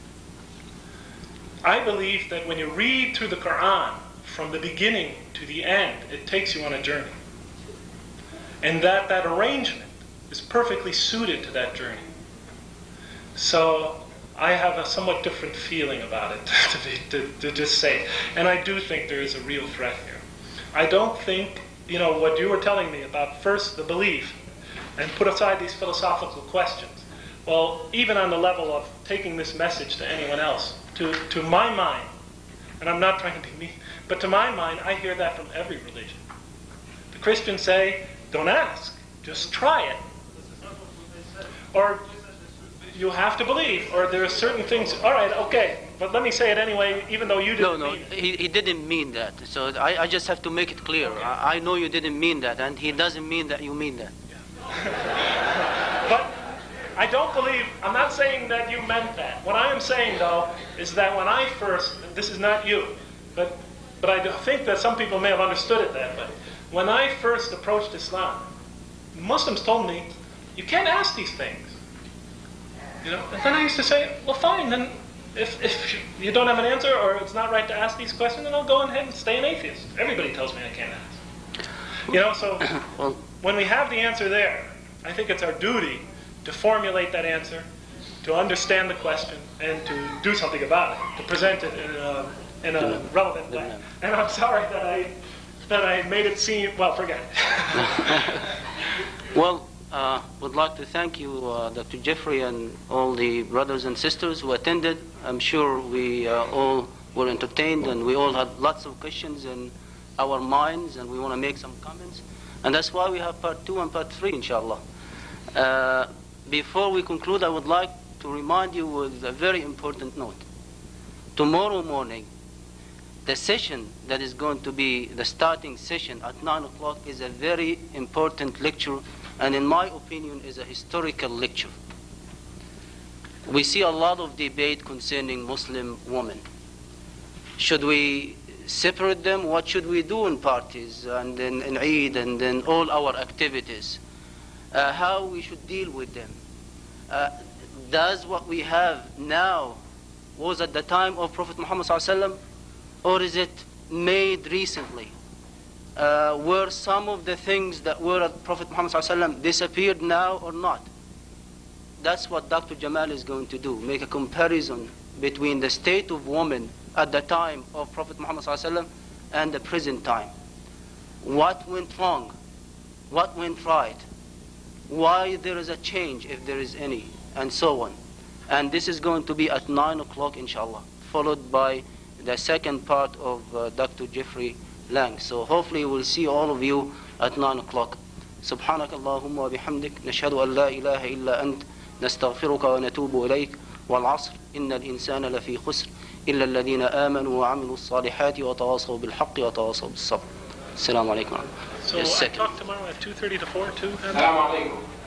I believe that when you read through the Quran from the beginning to the end, it takes you on a journey. And that arrangement is perfectly suited to that journey. So I have a somewhat different feeling about it, to just say. And I do think there is a real threat here. I don't think, what you were telling me about first the belief and put aside these philosophical questions. Well, even on the level of taking this message to anyone else, to my mind, and I'm not trying to be mean, but to my mind, I hear that from every religion. The Christians say, don't ask, just try it. Or you have to believe, or there are certain things, all right, okay, but let me say it anyway, even though you didn't mean it. He didn't mean that. So I just have to make it clear. I know you didn't mean that, and he doesn't mean that you mean that. But I don't believe, I'm not saying that you meant that. What I am saying, though, is that when I first, this is not you, but I think that some people may have understood it that way. When I first approached Islam, Muslims told me, you can't ask these things. And then I used to say, well, fine, then if you don't have an answer or it's not right to ask these questions, then I'll go ahead and stay an atheist. Everybody tells me I can't ask. So when we have the answer there, I think it's our duty to formulate that answer, to understand the question, and to do something about it, to present it in a relevant way. And I'm sorry that I made it seem, well, forget it. Well, would like to thank you, Dr. Jeffrey, and all the brothers and sisters who attended. I'm sure we all were entertained, and we all had lots of questions in our minds, and we want to make some comments. And that's why we have part 2 and part 3, inshallah. Before we conclude, I would like to remind you with a very important note. Tomorrow morning, the session that is going to be the starting session at 9 o'clock is a very important lecture, and in my opinion is a historical lecture. We see a lot of debate concerning Muslim women. Should we separate them? What should we do in parties and in Eid and in all our activities? How we should deal with them? Does what we have now was at the time of Prophet Muhammad ﷺ, or is it made recently? Were some of the things that were at Prophet Muhammad ﷺ disappeared now or not? That's what Dr. Jamal is going to do, make a comparison between the state of women at the time of Prophet Muhammad ﷺ and the present time. What went wrong? What went right? Why there is a change, if there is any, and so on. And this is going to be at 9 o'clock, inshallah, followed by the second part of Dr. Jeffrey Lang. So hopefully we'll see all of you at 9 o'clock. سبحانك اللهم وبحمدك نشهد أن لا إله إلا أنت نستغفرك ونتوب إليك والعصر إن الإنسان لفي خسر إلا الذين آمنوا وعملوا الصالحات وتواصوا بالحق وتواصوا بالصبر. السلام عليكم. So I talk tomorrow at 2:30 to 4 too. Assalamu alaikum.